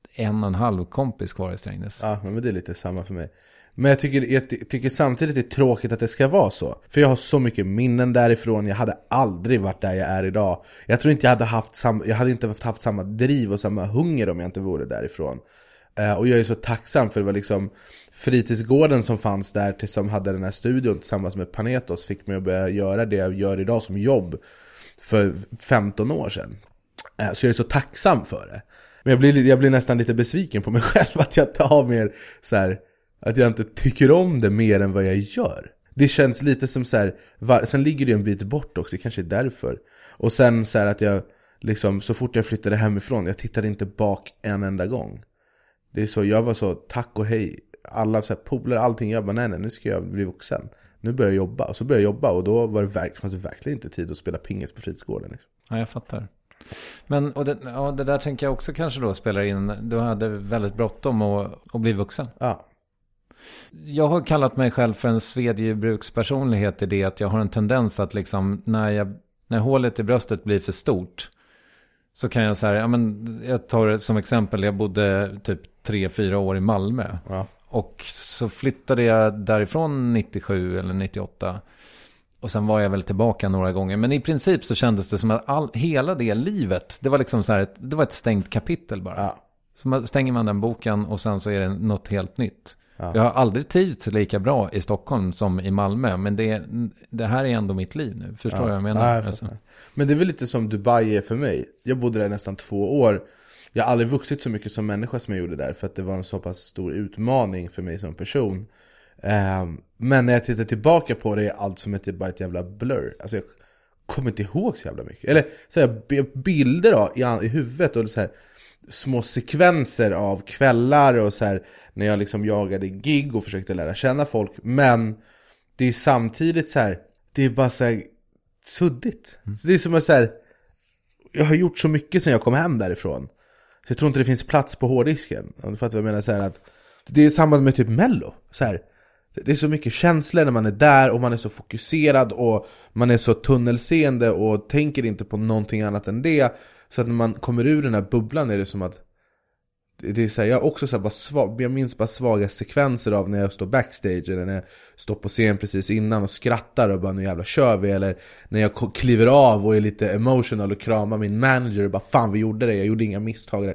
1,5 kompis kvar i Strängnäs. Ja, men det är lite samma för mig. Men jag tycker samtidigt det är tråkigt att det ska vara så. För jag har så mycket minnen därifrån. Jag hade aldrig varit där jag är idag. Jag tror inte jag hade inte haft samma driv och samma hunger om jag inte vore därifrån. Och jag är så tacksam för det var liksom fritidsgården som fanns där, som hade den här studion tillsammans med Panetos, fick mig att börja göra det jag gör idag som jobb för 15 år sedan. Så jag är så tacksam för det. Men jag blir nästan lite besviken på mig själv att jag inte har mer så här, att jag inte tycker om det mer än vad jag gör. Det känns lite som så här, sen ligger det en bit bort också, kanske därför. Och sen så här att jag liksom, så fort jag flyttade hemifrån, jag tittade inte bak en enda gång. Det är så, jag var så, tack och hej. Alla så här polare, allting, jag bara, nej, nu ska jag bli vuxen. Nu börjar jag jobba. Och så började jag jobba, och då var det verkligen inte tid att spela pingis på fritidsgården. Liksom. Ja, jag fattar. Men det där tänker jag också kanske då spelar in. Du hade väldigt bråttom att bli vuxen. Ja. Jag har kallat mig själv för en svedjebrukspersonlighet i det att jag har en tendens att liksom när hålet i bröstet blir för stort så kan jag så här, ja, men jag tar det som exempel, jag bodde typ 3-4 år i Malmö. Ja. Och så flyttade jag därifrån 97 eller 98. Och sen var jag väl tillbaka några gånger. Men i princip så kändes det som att hela det livet, det var liksom så här, det var ett stängt kapitel bara. Ja. Så stänger man den boken och sen så är det något helt nytt. Ja. Jag har aldrig trivts lika bra i Stockholm som i Malmö. Men det här är ändå mitt liv nu. Förstår jag vad jag menar? Alltså. Men det är väl lite som Dubai är för mig. Jag bodde där nästan 2 år. Jag har aldrig vuxit så mycket som människa som jag gjorde där. För att det var en så pass stor utmaning för mig som person. Men när jag tittar tillbaka på det är allt som är bara ett jävla blur. Alltså jag kommer inte ihåg så jävla mycket. Eller så här, bilder då, i huvudet och så här, små sekvenser av kvällar och så här, när jag liksom jagade gig och försökte lära känna folk. Men det är samtidigt så här, det är bara så här suddigt. Så det är som att så här, jag har gjort så mycket sen jag kom hem därifrån. Så jag tror inte det finns plats på hårddisken. För att jag menar så här, att det är samma med typ Mello. Så här, det är så mycket känslor när man är där och man är så fokuserad och man är så tunnelseende och tänker inte på någonting annat än det. Så att när man kommer ur den här bubblan är det som att det är så här, jag också så här, jag minns bara svaga sekvenser av när jag står backstage eller när jag står på scen precis innan och skrattar och bara, nu jävla kör vi, eller när jag kliver av och är lite emotional och kramar min manager och bara, fan vi gjorde det, jag gjorde inga misstag.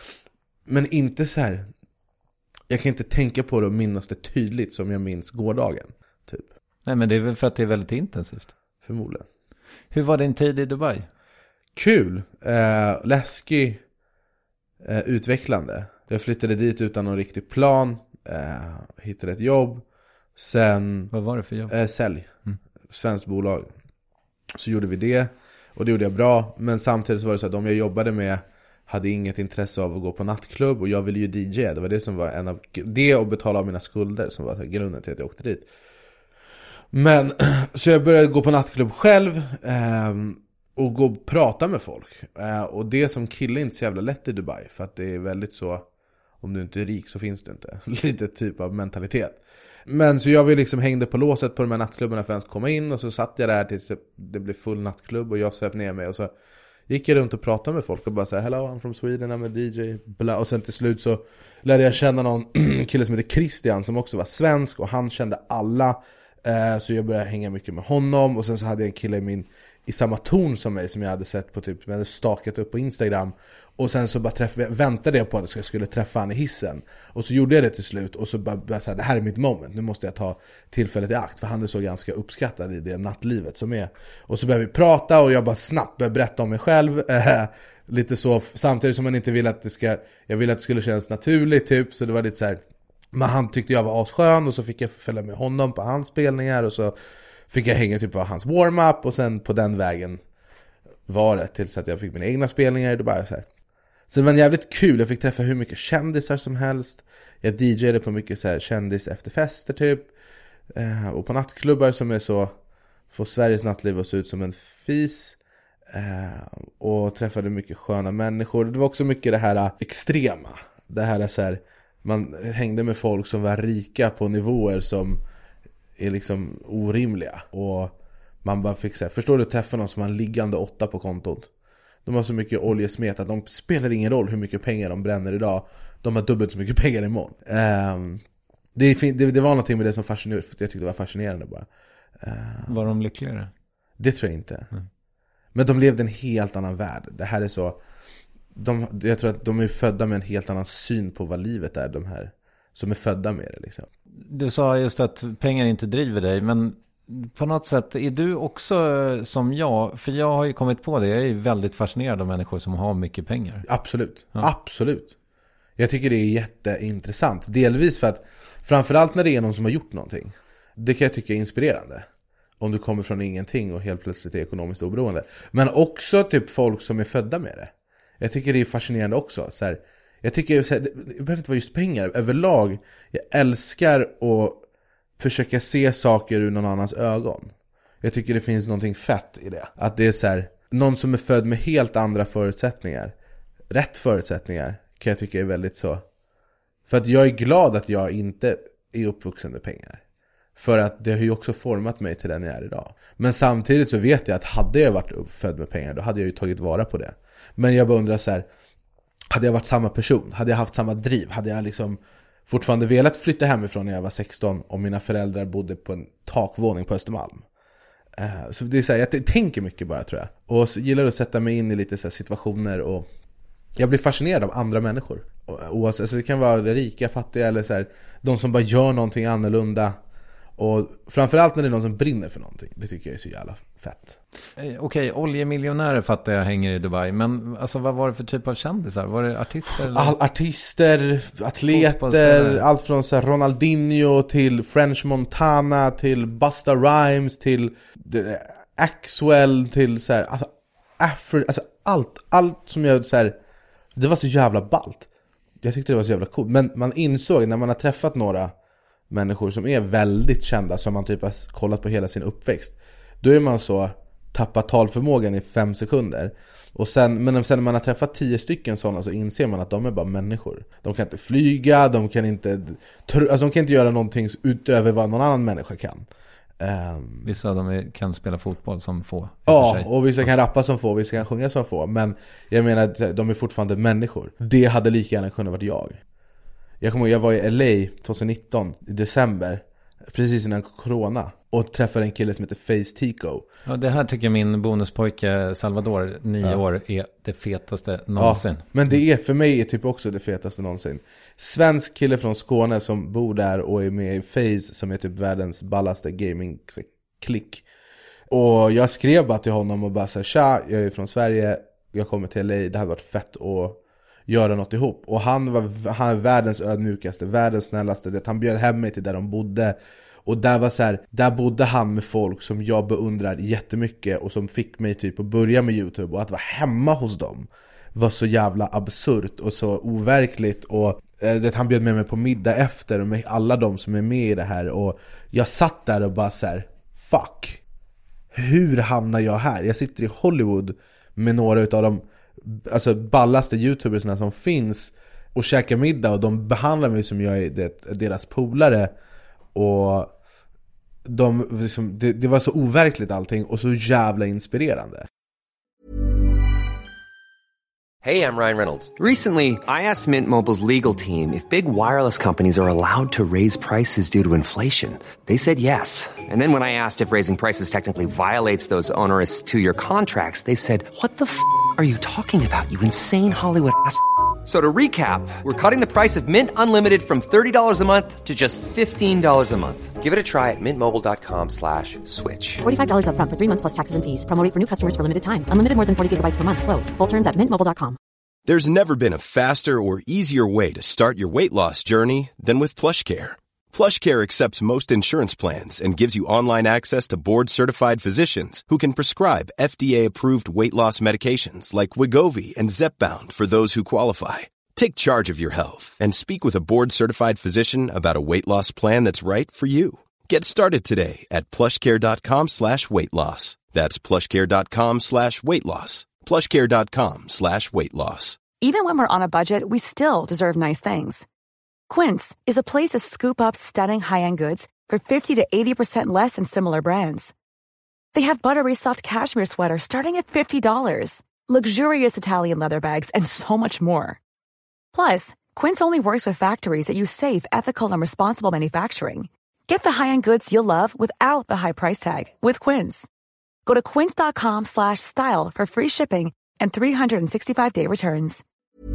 Men inte så här, jag kan inte tänka på det och minnas det tydligt som jag minns gårdagen typ. Nej, men det är väl för att det är väldigt intensivt. Förmodligen. Hur var din tid i Dubai? Kul, läskig, utvecklande. Jag flyttade dit utan någon riktig plan, hittade ett jobb. Sen... Vad var det för jobb? Sälj, svenskt bolag. Så gjorde vi det, och det gjorde jag bra. Men samtidigt var det så att de jag jobbade med hade inget intresse av att gå på nattklubb, och jag ville ju DJ. Det var det som var en av det, och betala av mina skulder, som var grunden till att jag åkte dit. Men så jag började gå på nattklubb själv, och gå och prata med folk. Och det som kille är inte så jävla lätt i Dubai, för att det är väldigt så, om du inte är rik så finns du inte. Lite typ av mentalitet. Men så jag liksom hängde på låset på de här nattklubbarna för att komma in, och så satt jag där tills det blev full nattklubb, och jag söp ner mig, och så gick jag runt och pratade med folk och bara så här: hello, I'm from Sweden, I'm a DJ, bla. Och sen till slut så lärde jag känna någon kille som heter Christian, som också var svensk, och han kände alla. Så jag började hänga mycket med honom. Och sen så hade jag en kille i samma ton som mig, som jag hade sett på typ, jag hade stakat upp på Instagram. Och sen så bara väntade jag på att jag skulle träffa han i hissen. Och så gjorde jag det till slut. Och så bara så här: det här är mitt moment, nu måste jag ta tillfället i akt. För han är så ganska uppskattad i det nattlivet som är. Och så började vi prata, och jag bara snabbt började berätta om mig själv. Lite så, samtidigt som man inte ville att jag ville att det skulle kännas naturligt typ. Så det var lite så här. Men han tyckte jag var asskön, och så fick jag följa med honom på hans spelningar, och så fick jag hänga typ på hans warm-up, och sen på den vägen var det tills att jag fick mina egna spelningar i Dubai så här. Så det var jävligt kul, jag fick träffa hur mycket kändisar som helst. Jag DJade på mycket så här kändis efterfester typ, och på nattklubbar som är så, får Sveriges nattliv att se ut som en fis, och träffade mycket sköna människor. Det var också mycket det här extrema, det här är så här, man hängde med folk som var rika på nivåer som är liksom orimliga. Och man bara fick säga, förstår du, träffa någon som har en liggande 8 på kontot. De har så mycket oljesmet att de spelar ingen roll hur mycket pengar de bränner idag. De har dubbelt så mycket pengar imorgon. Det var någonting med det som fascinerade, för jag tyckte det var fascinerande bara. Var de lyckligare? Det tror jag inte. Men de levde en helt annan värld. Det här är så... jag tror att de är födda med en helt annan syn på vad livet är, de här som är födda med det liksom. Du sa just att pengar inte driver dig, men på något sätt är du också som jag, för jag har ju kommit på det, jag är väldigt fascinerad av människor som har mycket pengar. Absolut, absolut. Jag tycker det är jätteintressant, delvis för att framförallt när det är någon som har gjort någonting, det kan jag tycka är inspirerande. Om du kommer från ingenting och helt plötsligt är ekonomiskt oberoende. Men också typ folk som är födda med det. Jag tycker det är fascinerande också. Så här, jag tycker så här, det behöver inte vara just pengar. Överlag, jag älskar att försöka se saker ur någon annans ögon. Jag tycker det finns någonting fett i det. Att det är så här, någon som är född med helt andra förutsättningar. Rätt förutsättningar kan jag tycka är väldigt så. För att jag är glad att jag inte är uppvuxen med pengar. För att det har ju också format mig till den jag är idag. Men samtidigt så vet jag att hade jag varit född med pengar, då hade jag ju tagit vara på det. Men jag bara undrar så här, hade jag varit samma person? Hade jag haft samma driv? Hade jag liksom fortfarande velat flytta hemifrån när jag var 16 och mina föräldrar bodde på en takvåning på Östermalm? Så det är så här, jag tänker mycket bara, tror jag. Och så gillar att sätta mig in i lite så här situationer, och jag blir fascinerad av andra människor. Alltså det kan vara rika, fattiga, eller så här, de som bara gör någonting annorlunda. Och framförallt när det är någon som brinner för någonting. Det tycker jag är så jävla fett. Okej, oljemiljonärer fattar jag hänger i Dubai. Men alltså, vad var det för typ av kändisar? Var det artister? Eller? Artister, atleter, allt från så här Ronaldinho till French Montana till Busta Rhymes till Axwell till så här, alltså allt som jag så här, det var så jävla ballt. Jag tyckte det var så jävla coolt. Men man insåg när man har träffat några människor som är väldigt kända, som man typ har kollat på hela sin uppväxt, då är man så tappat talförmågan i 5 sekunder. Och sen när man har träffat 10 stycken sådana, så inser man att de är bara människor. De kan inte flyga, de kan inte göra någonting utöver vad någon annan människa kan. Vissa av dem kan spela fotboll som få. Ja, och vissa kan rappa som få, vissa kan sjunga som få. Men jag menar att de är fortfarande människor. Det hade lika gärna kunnat varit jag. Jag kommer ihåg, jag var i LA 2019 i december. precis innan corona. Och träffade en kille som heter Face Tico. Ja, det här tycker min bonuspojke Salvador, 9 år, är det fetaste någonsin. Ja, men det är för mig är typ också det fetaste någonsin. Svensk kille från Skåne som bor där och är med i Face, som är typ världens ballaste gaming-klick. Och jag skrev bara till honom och bara så här: tja, jag är från Sverige, jag kommer till LA, det hade varit fett att göra något ihop. Och han är världens ödmjukaste, världens snällaste. Det, han bjöd hem mig till där de bodde. Och där var så här, där bodde han med folk som jag beundrar jättemycket och som fick mig typ att börja med YouTube. Och att vara hemma hos dem var så jävla absurt och så overkligt. Och han bjöd med mig på middag efter och med alla de som är med i det här. Och jag satt där och bara så här: fuck, hur hamnar jag här? Jag sitter i Hollywood med några av de ballaste YouTubersna som finns och käkar middag, och de behandlar mig som jag är deras polare. Och det var så overkligt allting och så jävla inspirerande. Hey, I'm Ryan Reynolds. Recently, I asked Mint Mobile's legal team if big wireless companies are allowed to raise prices due to inflation. They said yes. And then when I asked if raising prices technically violates those onerous 2-year contracts, they said, what the f*** are you talking about, you insane Hollywood ass? So to recap, we're cutting the price of Mint Unlimited from $30 a month to just $15 a month. Give it a try at mintmobile.com/switch. $45 up front for 3 months plus taxes and fees. Promo rate for new customers for limited time. Unlimited more than 40 gigabytes per month. Slows full terms at mintmobile.com. There's never been a faster or easier way to start your weight loss journey than with PlushCare. PlushCare accepts most insurance plans and gives you online access to board-certified physicians who can prescribe FDA-approved weight loss medications like Wegovy and Zepbound for those who qualify. Take charge of your health and speak with a board-certified physician about a weight loss plan that's right for you. Get started today at plushcare.com/weightloss. That's plushcare.com/weightloss. plushcare.com/weightloss. Even when we're on a budget, we still deserve nice things. Quince is a place to scoop up stunning high-end goods for 50 to 80% less than similar brands. They have buttery soft cashmere sweaters starting at $50, luxurious Italian leather bags, and so much more. Plus, Quince only works with factories that use safe, ethical, and responsible manufacturing. Get the high-end goods you'll love without the high price tag with Quince. Go to quince.com/style for free shipping and 365-day returns.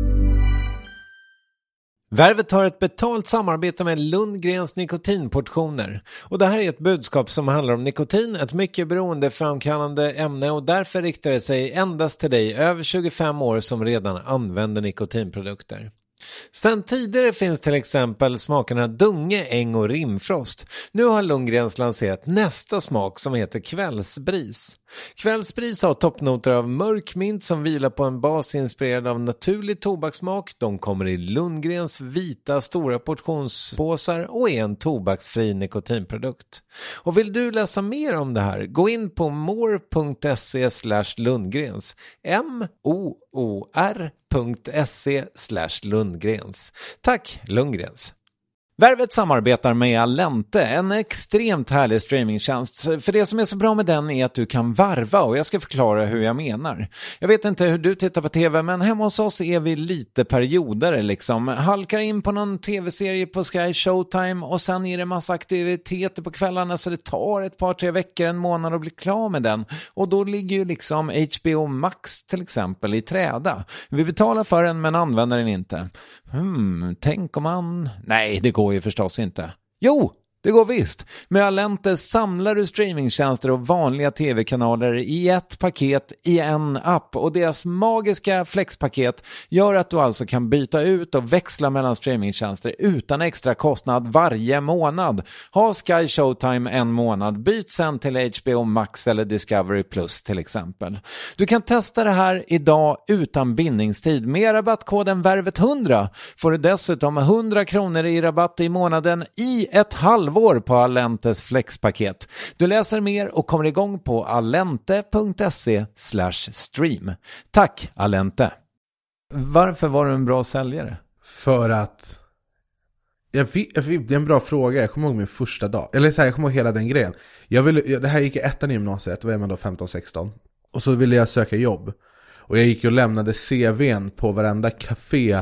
Värvet har ett betalt samarbete med Lundgrens nikotinportioner. Och det här är ett budskap som handlar om nikotin, ett mycket beroendeframkallande ämne, och därför riktar det sig endast till dig över 25 år som redan använder nikotinprodukter. Sen tidigare finns till exempel smakerna Dunge, Äng och Rimfrost. Nu har Lundgrens lanserat nästa smak som heter Kvällsbris. Kvällsbris har toppnoter av mörk mint som vilar på en bas inspirerad av naturlig tobakssmak. De kommer i Lundgrens vita stora portionspåsar och är en tobaksfri nikotinprodukt. Och vill du läsa mer om det här, gå in på more.se/Lundgrens. moor.se/Lundgrens. Tack Lundgrens. Värvet samarbetar med Allente, en extremt härlig streamingtjänst. För det som är så bra med den är att du kan varva, och jag ska förklara hur jag menar. Jag vet inte hur du tittar på tv, men hemma hos oss är vi lite periodare liksom. Halkar in på någon tv-serie på Sky Showtime och sen är det massa aktiviteter på kvällarna, så det tar ett par 3 veckor, en månad att bli klar med den. Och då ligger ju liksom HBO Max till exempel i träda. Vi betalar för den men använder den inte. Tänk om man... Nej, det går ju förstås inte. Jo, det går visst. Med Allente samlar du streamingtjänster och vanliga tv-kanaler i ett paket i en app. Och deras magiska flexpaket gör att du alltså kan byta ut och växla mellan streamingtjänster utan extra kostnad varje månad. Ha Sky Showtime en månad, byt sen till HBO Max eller Discovery Plus till exempel. Du kan testa det här idag utan bindningstid. Med rabattkoden VÄRVET100 får du dessutom 100 kronor i rabatt i månaden i ett halvår på Allentes flexpaket. Du läser mer och kommer igång på allente.se/stream. Tack Allente. Varför var du en bra säljare? För att det är en bra fråga. Jag kommer ihåg min första dag. Eller så här, jag kommer ihåg hela den grejen. Det här gick i 1:an i gymnasiet. Då var man då 15-16. Och så ville jag söka jobb. Och jag gick och lämnade CV:n på varenda café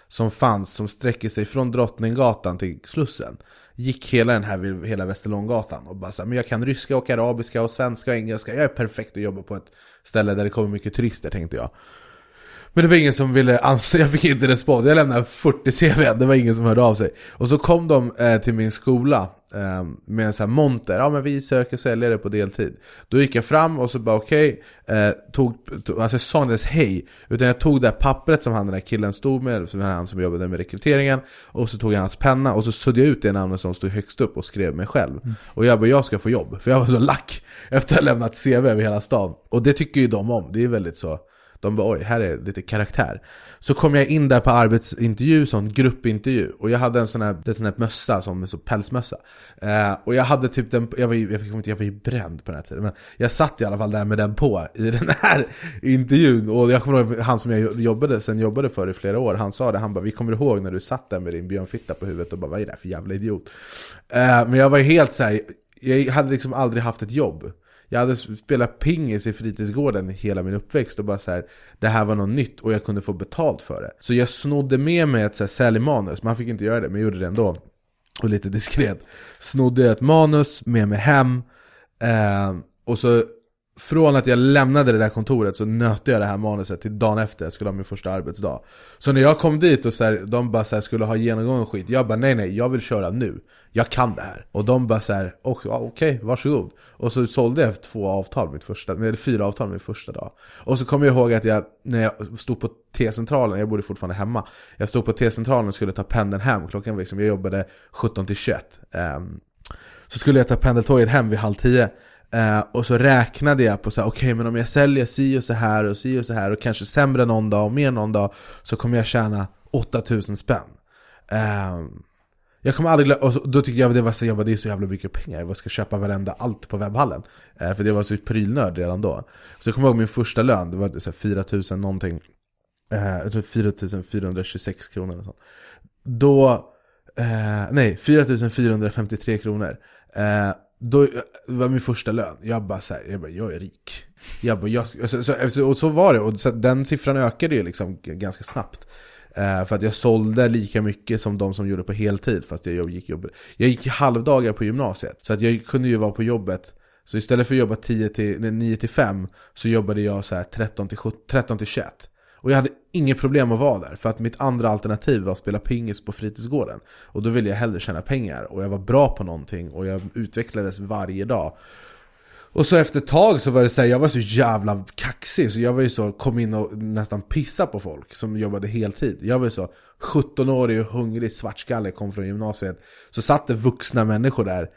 som fanns, som sträcker sig från Drottninggatan till Slussen. Gick hela den här, hela Västerlånggatan och bara så här, men jag kan ryska och arabiska och svenska och engelska. Jag är perfekt att jobba på ett ställe där det kommer mycket turister, tänkte jag. Men det var ingen som ville anställa, jag fick inte respons. Jag lämnade 40 CV, det var ingen som hörde av sig. Och så kom de till min skola med en sån här monter. Ja, men vi söker säljare på deltid. Då gick jag fram och så bara okej, alltså jag sa inte ens hej, utan jag tog det här pappret som han, den där killen stod med, som han som jobbade med rekryteringen, och så tog jag hans penna och så suddade jag ut det namnet som stod högst upp och skrev mig själv. Och jag bara, jag ska få jobb, för jag var så lack efter att ha lämnat CV över hela stan. Och det tycker ju de om, det är väldigt så. De bara, oj, här är lite karaktär. Så kom jag in där på arbetsintervju, sån gruppintervju. Och jag hade en sån här mössa, som en så pälsmössa. Och jag hade typ den, jag var ju bränd på den här tiden. Men jag satt i alla fall där med den på i den här intervjun. Och jag kommer ihåg, han som jag jobbade för i flera år, han sa det, han bara, vi kommer ihåg när du satt där med din björnfitta på huvudet och bara, vad är det här för jävla idiot? Men jag var helt så här, jag hade liksom aldrig haft ett jobb. Jag hade spelat pingis i fritidsgården hela min uppväxt och bara så här, det här var något nytt och jag kunde få betalt för det. Så jag snodde med mig ett så här säljmanus, man fick inte göra det men jag gjorde det ändå. Och lite diskret. Snodde ett manus med mig hem och så från att jag lämnade det där kontoret så nötte jag det här manuset till dagen efter jag skulle ha min första arbetsdag. Så när jag kom dit och så här, de bara så här, skulle ha genomgång och skit, jag bara nej, jag vill köra nu. Jag kan det här. Och de bara så här, okej, varsågod. Och så sålde jag 4 avtal min första dag. Och så kommer jag ihåg att när jag stod på T-centralen, jag bodde fortfarande hemma. Jag stod på T-centralen och skulle ta pendeln hem. Klockan var liksom, jag jobbade 17-21. Så skulle jag ta pendeltåget hem vid 9:30. Och så räknade jag på så här, okej, men om jag säljer si och så här och si och så här och kanske sämre någon dag och mer någon dag, så kommer jag tjäna 8,000 spänn. Jag kommer aldrig och då tyckte jag det var så, det är så jävla mycket pengar. Jag ska köpa varenda allt på webbhallen. För det var så prylnörd redan då. Så jag kommer ihåg min första lön, det var så 4,000 någonting. Jag tror 4,426 kronor eller sånt. Då 4,453 kronor. Då var min första lön. Jag bara jag är rik. Och så var det. Och så, den siffran ökade ju liksom ganska snabbt. För att jag sålde lika mycket som de som gjorde på heltid. Fast jag gick halvdagar på gymnasiet. Så att jag kunde ju vara på jobbet. Så istället för att jobba 9-5 så jobbade jag så här 13-21. Och jag hade inget problem att vara där. För att mitt andra alternativ var att spela pingis på fritidsgården. Och då ville jag hellre tjäna pengar. Och jag var bra på någonting. Och jag utvecklades varje dag. Och så efter ett tag så var det så här, jag var så jävla kaxig. Så jag var ju så, kom in och nästan pissa på folk som jobbade heltid. Jag var ju så 17-årig och hungrig svartskalle, kom från gymnasiet. Så satt det vuxna människor där.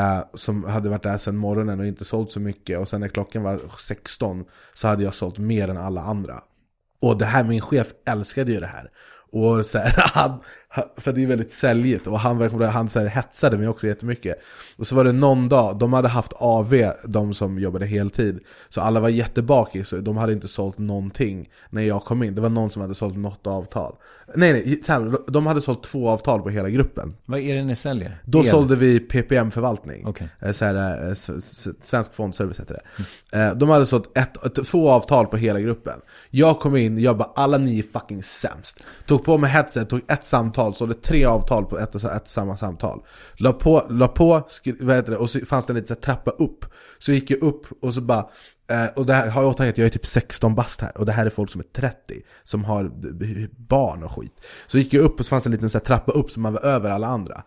Som hade varit där sedan morgonen och inte sålt så mycket. Och sen när klockan var 16 så hade jag sålt mer än alla andra. Och det här, min chef älskade ju det här. Och så här, för det är väldigt säljigt. Och han så här hetsade mig också jättemycket. Och så var det någon dag, de hade haft AV, de som jobbade heltid. Så alla var jättebakis, de hade inte sålt någonting när jag kom in. Det var någon som hade sålt något avtal. Nej, de hade sålt 2 avtal på hela gruppen. Vad är det ni säljer? Då sålde vi PPM-förvaltning. Okay. Så här, Svensk fondservice heter det. De hade sålt 2 avtal på hela gruppen. Jag kom in, jag bara, alla ni är fucking sämst. Tog på mig headset, tog ett samtal, sålde 3 avtal på ett samma samtal. La på och så fanns det lite så här, trappa upp. Så gick jag upp och så bara, och det här har jag åtagit, jag är typ 16 bast här. Och det här är folk som är 30, som har barn och skit. Så gick jag upp och så fanns det en liten så här, trappa upp som man var över alla andra.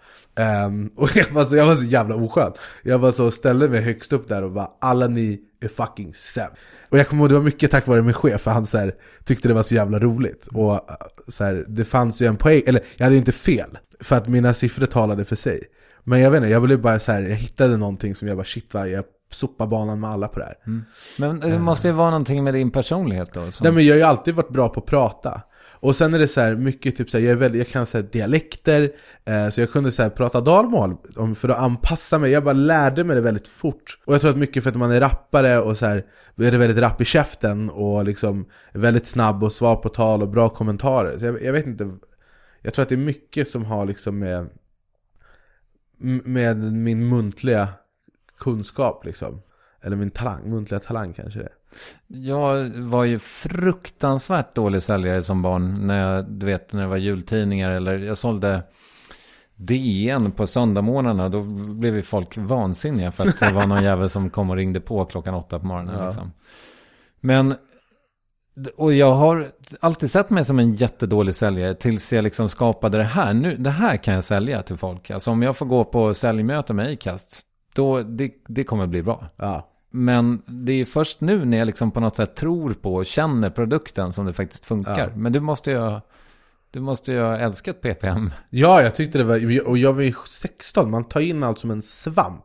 Och jag var så jävla oskön. Jag var så, ställde mig högst upp där och bara, alla ni är fucking sämst. Och jag kommer ihåg, det var mycket tack vare min chef, för han så här, tyckte det var så jävla roligt. Och så här, det fanns ju en poäng, eller jag hade inte fel, för att mina siffror talade för sig. Men jag vet inte, jag ville bara så här, jag hittade någonting som jag bara, shit vad jag sopa banan med alla på det här. Men det måste ju vara någonting med din personlighet då. Nej, men jag har ju alltid varit bra på att prata. Och sen är det så här mycket typ så här, jag kan säga dialekter, så jag kunde så här prata dalmål för att anpassa mig. Jag bara lärde mig det väldigt fort. Och jag tror att mycket för att man är rappare och så här är det väldigt rapp i käften och liksom väldigt snabb och svar på tal och bra kommentarer. Så jag vet inte. Jag tror att det är mycket som har liksom med min muntliga kunskap liksom. Eller min muntliga talang kanske det. Jag var ju fruktansvärt dålig säljare som barn när det var jultidningar eller jag sålde DN på söndagmorgnarna. Då blev ju folk vansinniga för att det var någon jävel som kom och ringde på 8:00 på morgonen. Ja. Liksom. Men, och jag har alltid sett mig som en jättedålig säljare tills jag liksom skapade det här. Nu, det här kan jag sälja till folk. Alltså om jag får gå på säljmöte med Acast, då det kommer bli bra. Ja. Men det är först nu när jag liksom på något sätt tror på och känner produkten som det faktiskt funkar. Ja. Men du måste ju ha älskat PPM. Ja, jag tyckte det var, och jag var ju 16, man tar in allt som en svamp.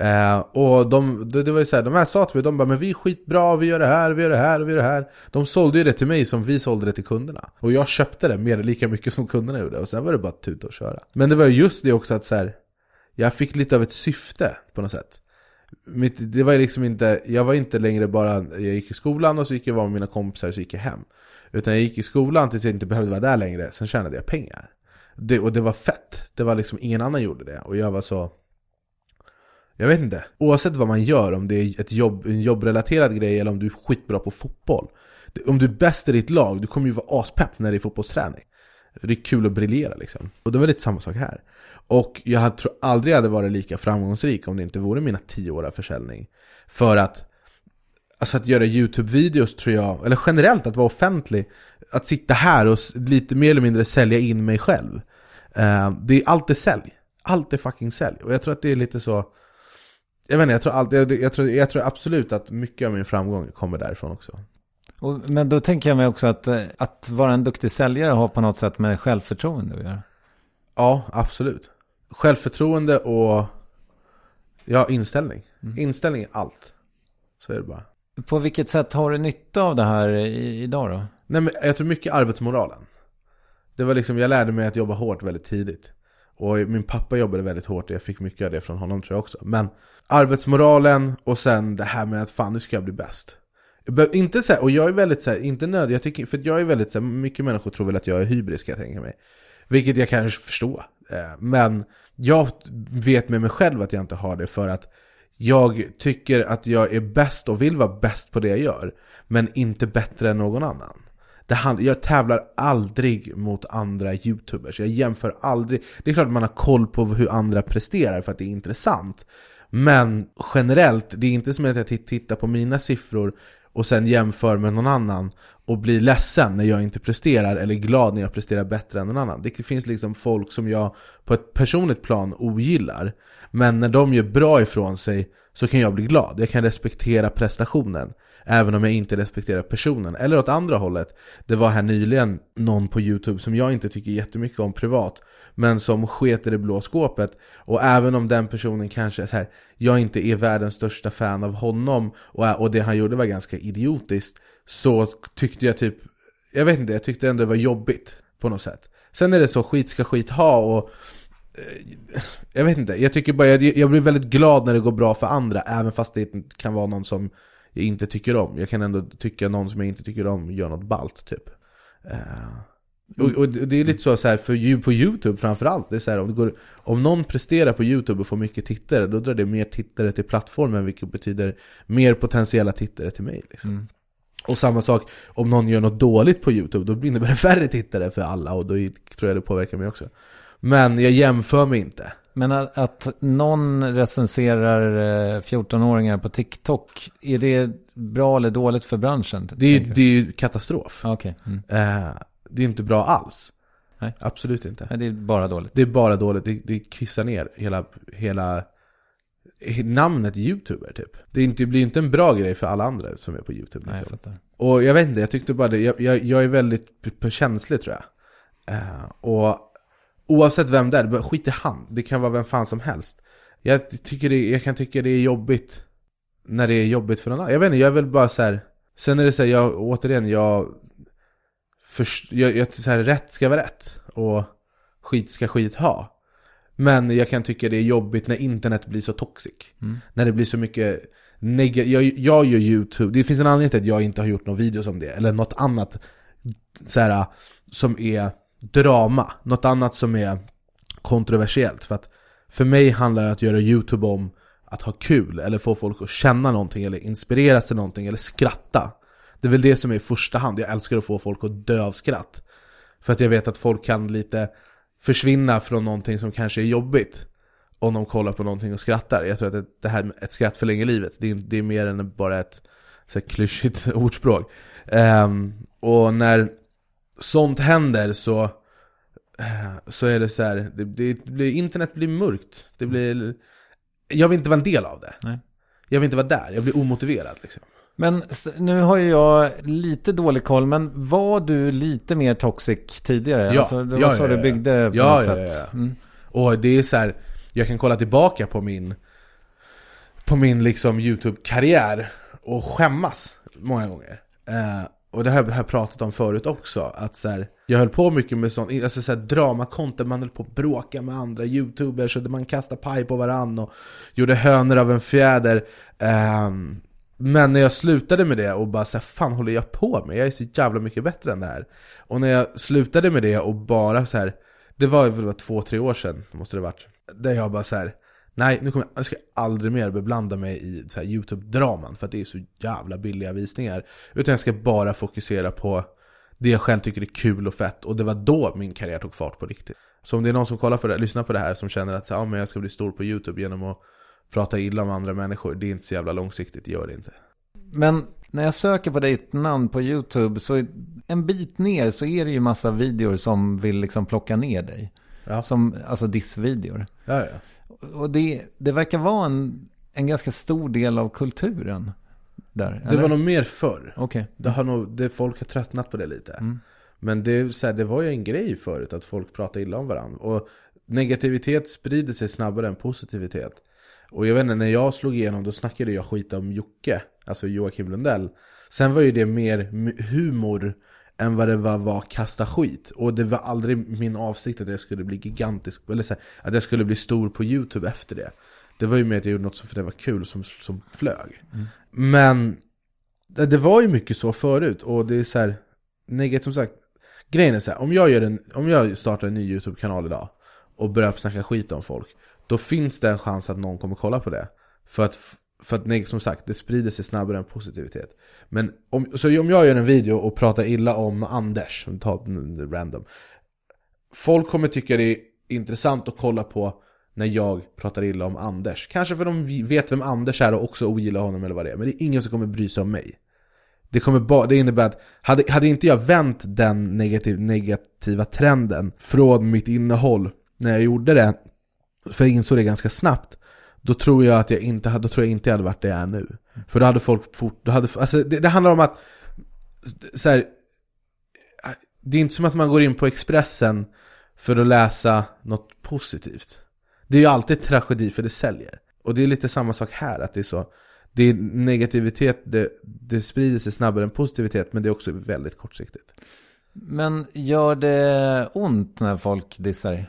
Och det var ju så här, de här sa till mig, de bara, men vi är skitbra, vi gör det här, vi gör det här, vi gör det här. De sålde ju det till mig som vi sålde det till kunderna. Och jag köpte det mer lika mycket som kunderna gjorde. Och sen var det bara att tuta och köra. Men det var just det också att så här, jag fick lite av ett syfte på något sätt. Det var liksom inte, jag var inte längre bara, jag gick i skolan och så gick jag var med mina kompisar och så gick jag hem. Utan jag gick i skolan tills jag inte behövde vara där längre. Sen tjänade jag pengar. Och det var fett. Det var liksom, ingen annan gjorde det. Och jag var så, jag vet inte. Oavsett vad man gör, om det är en jobbrelaterad grej eller om du är skitbra på fotboll. Om du är bäst i ditt lag, du kommer ju vara aspepp när det är fotbollsträning. För det är kul att briljera liksom. Och det var lite samma sak här. Och jag tror aldrig jag hade varit lika framgångsrik om det inte vore mina 10 år av försäljning. För att, alltså att göra YouTube-videos tror jag, eller generellt att vara offentlig, att sitta här och lite mer eller mindre sälja in mig själv. Det är alltid sälj. Allt är fucking sälj. Och jag tror att det är lite så, jag vet inte, jag tror absolut att mycket av min framgång kommer därifrån också. Men då tänker jag mig också att vara en duktig säljare har på något sätt med självförtroende att göra. Ja, absolut. Självförtroende och inställning. Inställning är allt. Så är det bara. På vilket sätt har du nytta av det här idag då? Nej, men jag tror mycket arbetsmoralen. Det var liksom, jag lärde mig att jobba hårt väldigt tidigt. Och min pappa jobbade väldigt hårt och jag fick mycket av det från honom tror jag också. Men arbetsmoralen och sen det här med att fan, nu ska jag bli bäst. Inte så här, och jag är väldigt så här, inte nödig, jag tycker, för jag är väldigt så här, mycket människor tror väl att jag är hybris, kan jag tänka mig. Vilket jag kanske förstår. Men jag vet med mig själv att jag inte har det, för att jag tycker att jag är bäst och vill vara bäst på det jag gör, men inte bättre än någon annan. Jag tävlar aldrig mot andra YouTubers. Jag jämför aldrig. Det är klart att man har koll på hur andra presterar för att det är intressant. Men generellt, det är inte som att jag tittar på mina siffror och sen jämför med någon annan och blir ledsen när jag inte presterar eller glad när jag presterar bättre än någon annan. Det finns liksom folk som jag på ett personligt plan ogillar, men när de gör bra ifrån sig så kan jag bli glad. Jag kan respektera prestationen även om jag inte respekterar personen. Eller åt andra hållet, det var här nyligen någon på YouTube som jag inte tycker jättemycket om privat, men som sketer i blå skåpet. Och även om den personen kanske är så här, jag inte är världens största fan av honom och det han gjorde var ganska idiotiskt, så tyckte jag typ, jag vet inte, jag tyckte ändå det var jobbigt på något sätt. Sen är det så, skit ska skit ha, och jag vet inte, jag tycker bara, jag blir väldigt glad när det går bra för andra, även fast det kan vara någon som jag inte tycker om. Jag kan ändå tycka någon som jag inte tycker om gör något ballt typ. Och det är lite så här för på YouTube framförallt. Det är så här, om någon presterar på YouTube och får mycket tittare, då drar det mer tittare till plattformen, vilket betyder mer potentiella tittare till mig liksom. Och samma sak, om någon gör något dåligt på YouTube, då blir det bara färre tittare för alla, och då tror jag det påverkar mig också. Men jag jämför mig inte. Men att någon recenserar 14-åringar på TikTok, är det bra eller dåligt för branschen? Det är ju katastrof. Okay. Det är inte bra alls. Nej. Absolut inte. Nej, det är bara dåligt. Det är bara dåligt. Det kissar ner hela namnet YouTuber typ. Det blir inte en bra grej för alla andra som är på YouTube. Nej, jag fattar. Och jag vet inte, jag tyckte bara det. Jag är väldigt känslig tror jag. Och oavsett vem det är, skit i han. Det kan vara vem fan som helst. Jag kan tycka det är jobbigt när det är jobbigt för någon annan. Jag vet inte, jag vill bara så här. Sen är det så här, jag så här, rätt ska vara rätt och skit ska skit ha. Men jag kan tycka det är jobbigt när internet blir så toxic. När det blir så mycket jag gör YouTube. Det finns en anledning till att jag inte har gjort någon videos om det eller något annat så här, som är drama, något annat som är kontroversiellt, för att för mig handlar det att göra YouTube om att ha kul, eller få folk att känna någonting, eller inspireras till någonting, eller skratta. Det är väl det som är i första hand. Jag älskar att få folk att dö av skratt. För att jag vet att folk kan lite försvinna från någonting som kanske är jobbigt om de kollar på någonting och skrattar. Jag tror att det här med ett skratt förlänger livet. Det är mer än bara ett så här klyschigt ordspråk. Och när sånt händer så är det så här, internet blir mörkt. Jag vill inte vara en del av det. Nej. Jag vill inte vara där. Jag blir omotiverad liksom. Men nu har ju jag lite dålig koll, men var du lite mer toxic tidigare? Ja, alltså, det var så du byggde på något sätt. Ja. Och det är så här, jag kan kolla tillbaka på min liksom YouTube-karriär och skämmas många gånger. Och det här har jag pratat om förut också, att så här, jag höll på mycket med sånt, alltså så här drama-content, man höll på att bråka med andra YouTubers och man kastade paj på varann och gjorde hönor av en fjäder. Men när jag slutade med det och bara så här, fan håller jag på med? Jag är så jävla mycket bättre än det här. Och när jag slutade med det och bara så här, det var väl 2-3 år sedan måste det varit, där jag bara så här, nej, jag ska aldrig mer beblanda mig i så här YouTube-draman, för att det är så jävla billiga visningar. Utan jag ska bara fokusera på det jag själv tycker är kul och fett. Och det var då min karriär tog fart på riktigt. Så om det är någon som kollar på det, lyssnar på det här, som känner att så här, men jag ska bli stor på YouTube genom att prata illa om andra människor, det är inte så jävla långsiktigt, gör det inte. Men när jag söker på ditt namn på YouTube, så en bit ner så är det ju massa videor som vill liksom plocka ner dig. Ja. Alltså diss-videor. Ja. Och det verkar vara en ganska stor del av kulturen där. Det var nog mer förr. Okay. Folk har tröttnat på det lite. Men det var ju en grej förut att folk pratar illa om varandra. Och negativitet sprider sig snabbare än positivitet. Och jag vet inte, när jag slog igenom, då snackade jag skit om Jocke, alltså Joakim Lundell. Sen var ju det mer humor än vad det var kasta skit. Och det var aldrig min avsikt att jag skulle bli gigantisk, eller så här, att jag skulle bli stor på YouTube efter det. Det var ju mer att jag gjorde något för det var kul som flög. Men det var ju mycket så förut. Och det är så här, negativt, som sagt, grejen är så här, om jag startar en ny YouTube-kanal idag och börjar snacka skit om folk, då finns det en chans att någon kommer kolla på det. För att som sagt, det sprider sig snabbare än positivitet. Men om jag gör en video och pratar illa om Anders, som tar random, folk kommer tycka det är intressant att kolla på när jag pratar illa om Anders. Kanske för de vet vem Anders är och också ogillar honom eller vad det är. Men det är ingen som kommer bry sig om mig. Det innebär att hade inte jag vänt den negativa trenden från mitt innehåll när jag gjorde det, för jag insåg det ganska snabbt, då tror jag att jag inte hade varit det jag är nu. För då hade folk alltså det handlar om att så här, det är inte som att man går in på Expressen för att läsa något positivt. Det är ju alltid tragedi, för det säljer. Och det är lite samma sak här, att det är så, det är negativitet, det sprider sig snabbare än positivitet, men det är också väldigt kortsiktigt. Men gör det ont när folk dissar?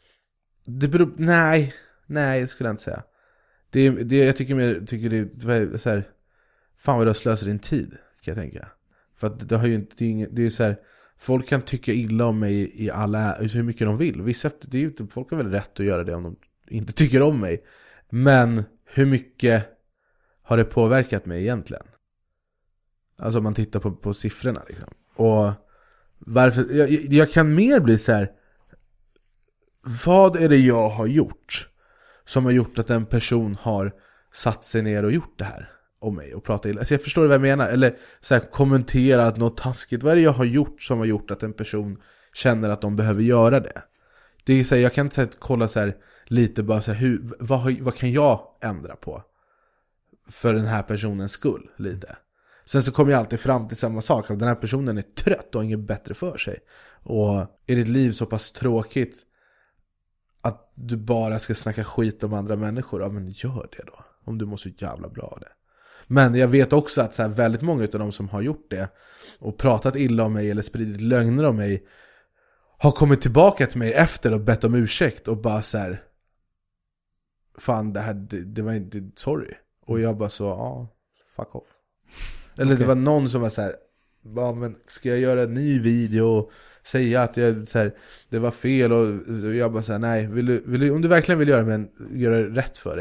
Nej, det skulle jag inte säga. Jag tycker det är så här, fan vad du har slösat din tid, kan jag tänka. För att det har ju inte, det är så här, folk kan tycka illa om mig i alla, hur mycket de vill. Vissa, det är ju, folk har väl rätt att göra det om de inte tycker om mig. Men hur mycket har det påverkat mig egentligen? Alltså om man tittar på siffrorna liksom. Och varför, jag kan mer bli så här, vad är det jag har gjort som har gjort att en person har satt sig ner och gjort det här om mig och pratat illa? Alltså jag förstår vad jag menar. Eller så här, kommenterat något taskigt. Vad är det jag har gjort som har gjort att en person känner att de behöver göra det? Det är så här, jag kan inte så här, kolla så här, lite bara så här, vad kan jag ändra på för den här personens skull lite. Sen så kommer jag alltid fram till samma sak, att den här personen är trött och har inget bättre för sig. Och är ditt liv så pass tråkigt att du bara ska snacka skit om andra människor, ja men gör det då, om du mår så jävla bra av det. Men jag vet också att så här, väldigt många av de som har gjort det och pratat illa om mig eller spridit lögner om mig har kommit tillbaka till mig efter och bett om ursäkt och bara så här, fan det var inte, sorry. Och jag bara så, fuck off. Eller okay. Det var någon som var så här, men ska jag göra en ny video och säga att jag, så här, det var fel, och jag bara så här, nej, vill du, om du verkligen vill göra rätt för dig,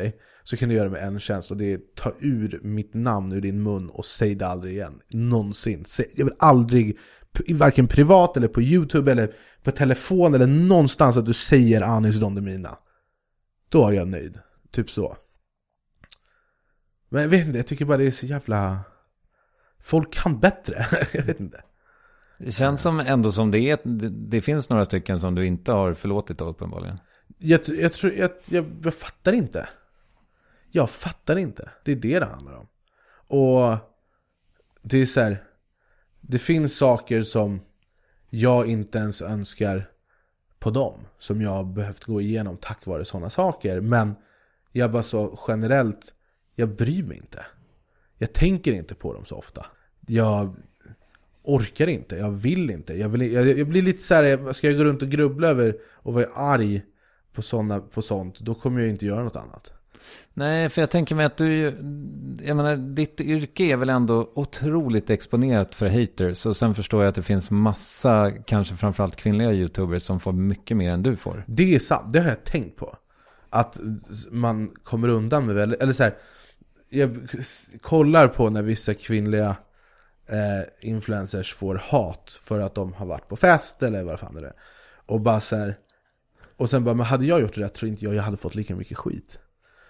så kan du göra med en tjänst, och det är ta ur mitt namn ur din mun och säg det aldrig igen. Någonsin. Jag vill aldrig, varken privat eller på YouTube eller på telefon eller någonstans, att du säger Anis Don Demina. Då är jag nöjd. Typ så. Men jag vet inte, jag tycker bara det är så jävla... Folk kan bättre. Jag vet inte. Det känns som ändå som det finns några stycken som du inte har förlåtit av uppenbarligen. Jag fattar inte. Jag fattar inte. Det är det handlar om. Och det är så här, det finns saker som jag inte ens önskar på dem, som jag har behövt gå igenom tack vare sådana saker. Men jag bara så generellt, jag bryr mig inte. Jag tänker inte på dem så ofta. Jag orkar inte, jag vill inte. Jag blir lite så här, ska jag gå runt och grubbla över och vara arg på sånt, då kommer jag inte göra något annat. Nej, för jag tänker mig att jag menar, ditt yrke är väl ändå otroligt exponerat för haters, och sen förstår jag att det finns massa, kanske framförallt kvinnliga YouTubers som får mycket mer än du får. Det är sant, det har jag tänkt på. Att man kommer undan med väldigt, eller så här, jag kollar på när vissa kvinnliga influencers får hat för att de har varit på fest eller vad fan det är. Och bara så här, och sen bara, men hade jag gjort det, tror inte jag hade fått lika mycket skit.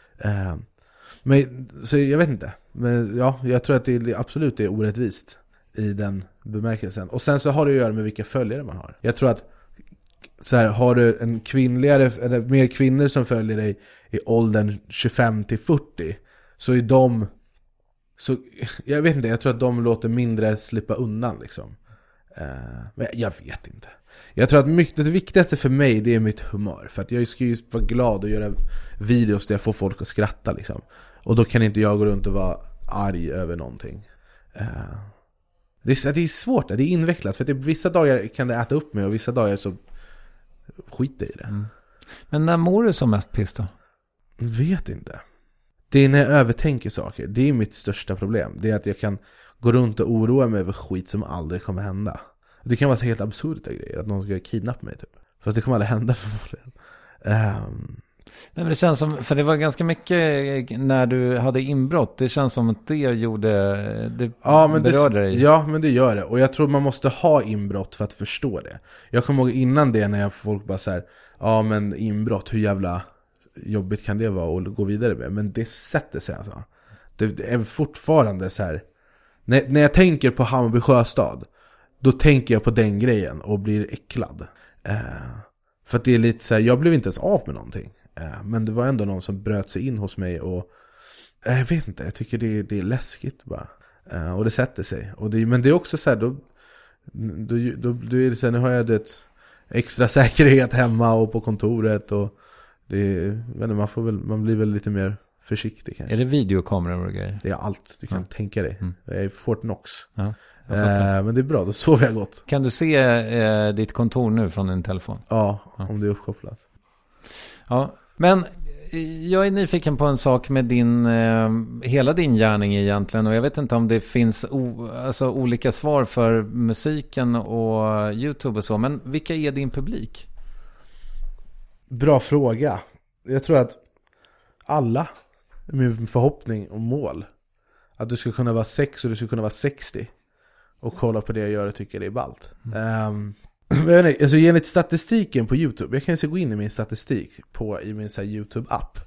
Men så jag vet inte. Men ja, jag tror att det absolut är orättvist i den bemärkelsen. Och sen så har det att göra med vilka följare man har. Jag tror att så här, har du en kvinnligare eller mer kvinnor som följer dig i åldern 25-40, så är de, så jag vet inte, jag tror att de låter mindre slippa undan liksom. Men jag vet inte. Jag tror att det viktigaste för mig, det är mitt humör. För att jag ska ju vara glad och göra videos där jag får folk att skratta liksom. Och då kan inte jag gå runt och vara arg över någonting. Det är svårt, det är invecklat. För att vissa dagar kan det äta upp mig och vissa dagar så skiter i det. Mm. Men när mår du som mest piss då? Vet inte. Det är när jag övertänker saker. Det är mitt största problem. Det är att jag kan gå runt och oroa mig över skit som aldrig kommer hända. Det kan vara så helt absurda grejer. Att någon ska kidnappa mig typ. Fast det kommer aldrig hända förmodligen. Nej, men det känns som, för det var ganska mycket när du hade inbrott. Det känns som att det berörde dig. Ja, men det gör det. Och jag tror man måste ha inbrott för att förstå det. Jag kommer ihåg innan det när folk bara så här, ja men inbrott, hur jävla jobbigt kan det vara att gå vidare med? Men det sätter sig alltså. Det är fortfarande så här. När jag tänker på Hammarby Sjöstad, då tänker jag på den grejen och blir äcklad. För att det är lite så här, jag blev inte ens av med någonting. Men det var ändå någon som bröt sig in hos mig och jag vet inte, jag tycker det är läskigt bara. Och det sätter sig. Men det är också så här, då är det så här, nu har jag ett extra säkerhet hemma och på kontoret och man blir väl lite mer försiktig kanske. Är det videokameror och grejer? Det är allt du kan tänka dig. Jag är Fort Knox. Ja, men det är bra, då sover jag gott. Kan du se ditt kontor nu från din telefon? Ja, om det är uppkopplat. Ja, men jag är nyfiken på en sak med hela din gärning egentligen, och jag vet inte om det finns olika svar för musiken och YouTube och så, men vilka är din publik? Bra fråga. Jag tror att alla är min förhoppning och mål. Att du ska kunna vara 6 och du ska kunna vara 60 och kolla på det jag gör och tycker det är ballt. Alltså enligt statistiken på YouTube, jag kan ju gå in i min statistik i min så här YouTube-app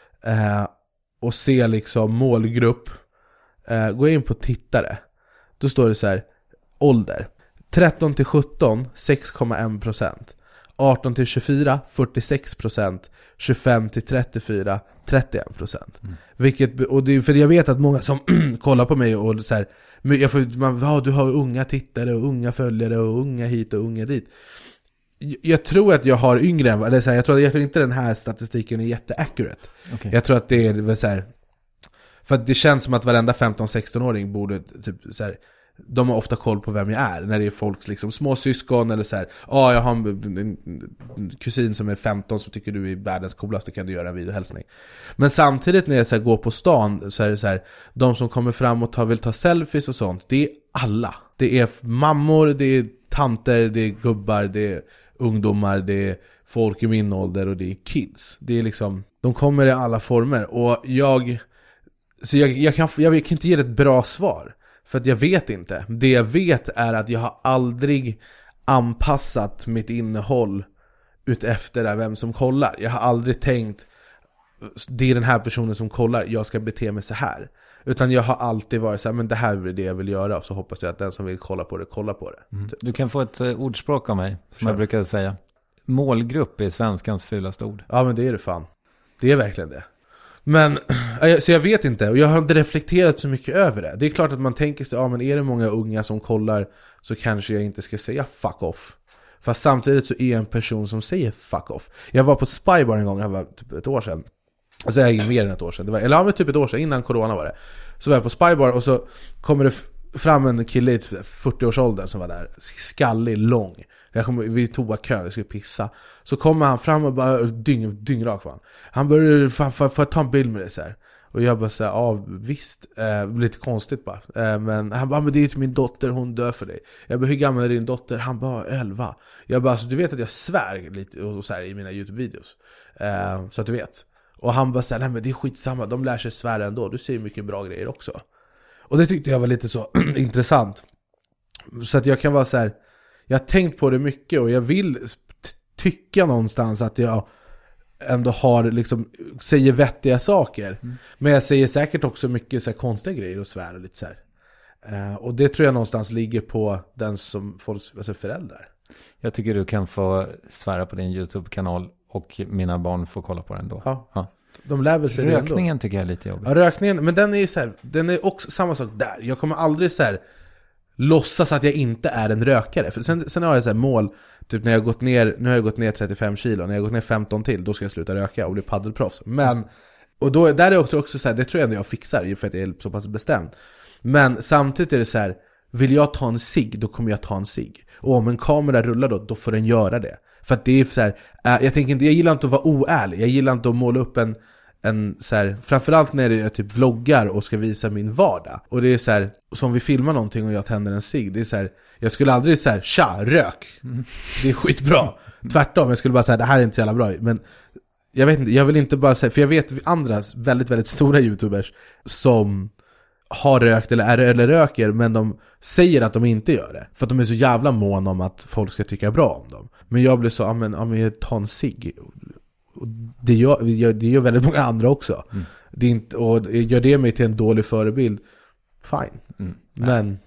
och se liksom målgrupp, gå in på tittare, då står det så här: ålder 13-17 6,1%, 18-24 46%, 25-34 31%. Vilket, och det är för jag vet att många som kollar på mig och så här, du har unga tittare och unga följare och unga hit och unga dit. Jag tror att jag har yngre än, eller så här, jag tror att inte den här statistiken är jätteaccurate. Okay. Jag tror att det är så här, för att det känns som att varenda 15-16-åring borde typ så här, de har ofta koll på vem jag är när det är folks liksom småsyskon eller så här, jag har en kusin som är 15 som tycker du är världens coolaste, kan du göra en videohälsning. Men samtidigt när jag så här, går på stan så är det så här, de som kommer fram och vill ta selfies och sånt, det är alla. Det är mammor, det är tanter, det är gubbar, det är ungdomar, det är folk i min ålder och det är kids. Det är liksom, de kommer i alla former. Och jag kan inte ge ett bra svar, för att jag vet inte. Det jag vet är att jag har aldrig anpassat mitt innehåll utefter vem som kollar. Jag har aldrig tänkt, det är den här personen som kollar, jag ska bete mig så här. Utan jag har alltid varit så här, men det här är det jag vill göra, och så hoppas jag att den som vill kolla på det, kollar på det. Du kan få ett ordspråk av mig, som jag brukar säga. Målgrupp är svenskans fulaste ord. Ja, men det är det fan. Det är verkligen det. Men, så jag vet inte, och jag har inte reflekterat så mycket över det. Det är klart att man tänker sig, men är det många unga som kollar, så kanske jag inte ska säga fuck off. Fast samtidigt så är jag en person som säger fuck off. Jag var på Spybar en gång, jag var typ ett år sedan. Alltså jag är mer än ett år sedan. Eller typ ett år sedan, innan corona var det. Så var jag på Spybar, och så kommer det fram en kille i 40-årsåldern som var där. Skallig, lång. Vi tog bara kön, jag skulle pissa. Så kommer han fram och bara dyngrak va. Han började, får jag ta en bild med det så här. Och jag bara såhär, ja visst, lite konstigt bara. Men han bara, men det är ju min dotter, hon dör för dig. Jag bara, hur gammal är din dotter? Han bara, 11. Jag bara, alltså du vet att jag svär lite och så här, i mina YouTube-videos. Så att du vet. Och han bara såhär, nej men det är skitsamma, de lär sig svära ändå. Du säger mycket bra grejer också. Och det tyckte jag var lite så intressant. Så att jag kan vara så här, jag har tänkt på det mycket, och jag vill tycka någonstans att jag ändå har liksom, säger vettiga saker. Men jag säger säkert också mycket så här konstiga grejer och svär och lite så här. Och det tror jag någonstans ligger på den som folk, alltså föräldrar. Jag tycker du kan få svära på din YouTube-kanal, och mina barn får kolla på den då. Ja. De lär väl sig. Rökningen tycker jag är lite jobbig. Ja, rökningen, men den är så här, den är också samma sak där. Jag kommer aldrig så här låtsas att jag inte är en rökare. För sen har jag så här mål, typ när jag gått ner, nu har jag gått ner 35 kilo, när jag gått ner 15 till, då ska jag sluta röka och bli paddelproffs. Men, och då, där är också så här, det tror jag ändå jag fixar, för att jag är så pass bestämd. Men samtidigt är det så här, vill jag ta en cigg, då kommer jag ta en cigg. Och om en kamera rullar då får den göra det. För att det är så här, jag gillar inte att vara oärlig. Jag gillar inte att måla upp en så här, framförallt när jag typ vloggar och ska visa min vardag. Och det är så här, som vi filmar någonting och jag tänder en cigg, det är så här, jag skulle aldrig så här, tja, rök. Det är skitbra. Tvärtom, jag skulle bara säga, det här är inte så jävla bra. Men jag vet inte, jag vill inte bara säga, för jag vet andra väldigt, väldigt stora YouTubers som har rökt eller röker, men de säger att de inte gör det. För att de är så jävla mån om att folk ska tycka bra om dem. Men jag blir så, men jag tar en cigg. Och det gör väldigt många andra också. Det är inte, och gör det mig till en dålig förebild, fine. Men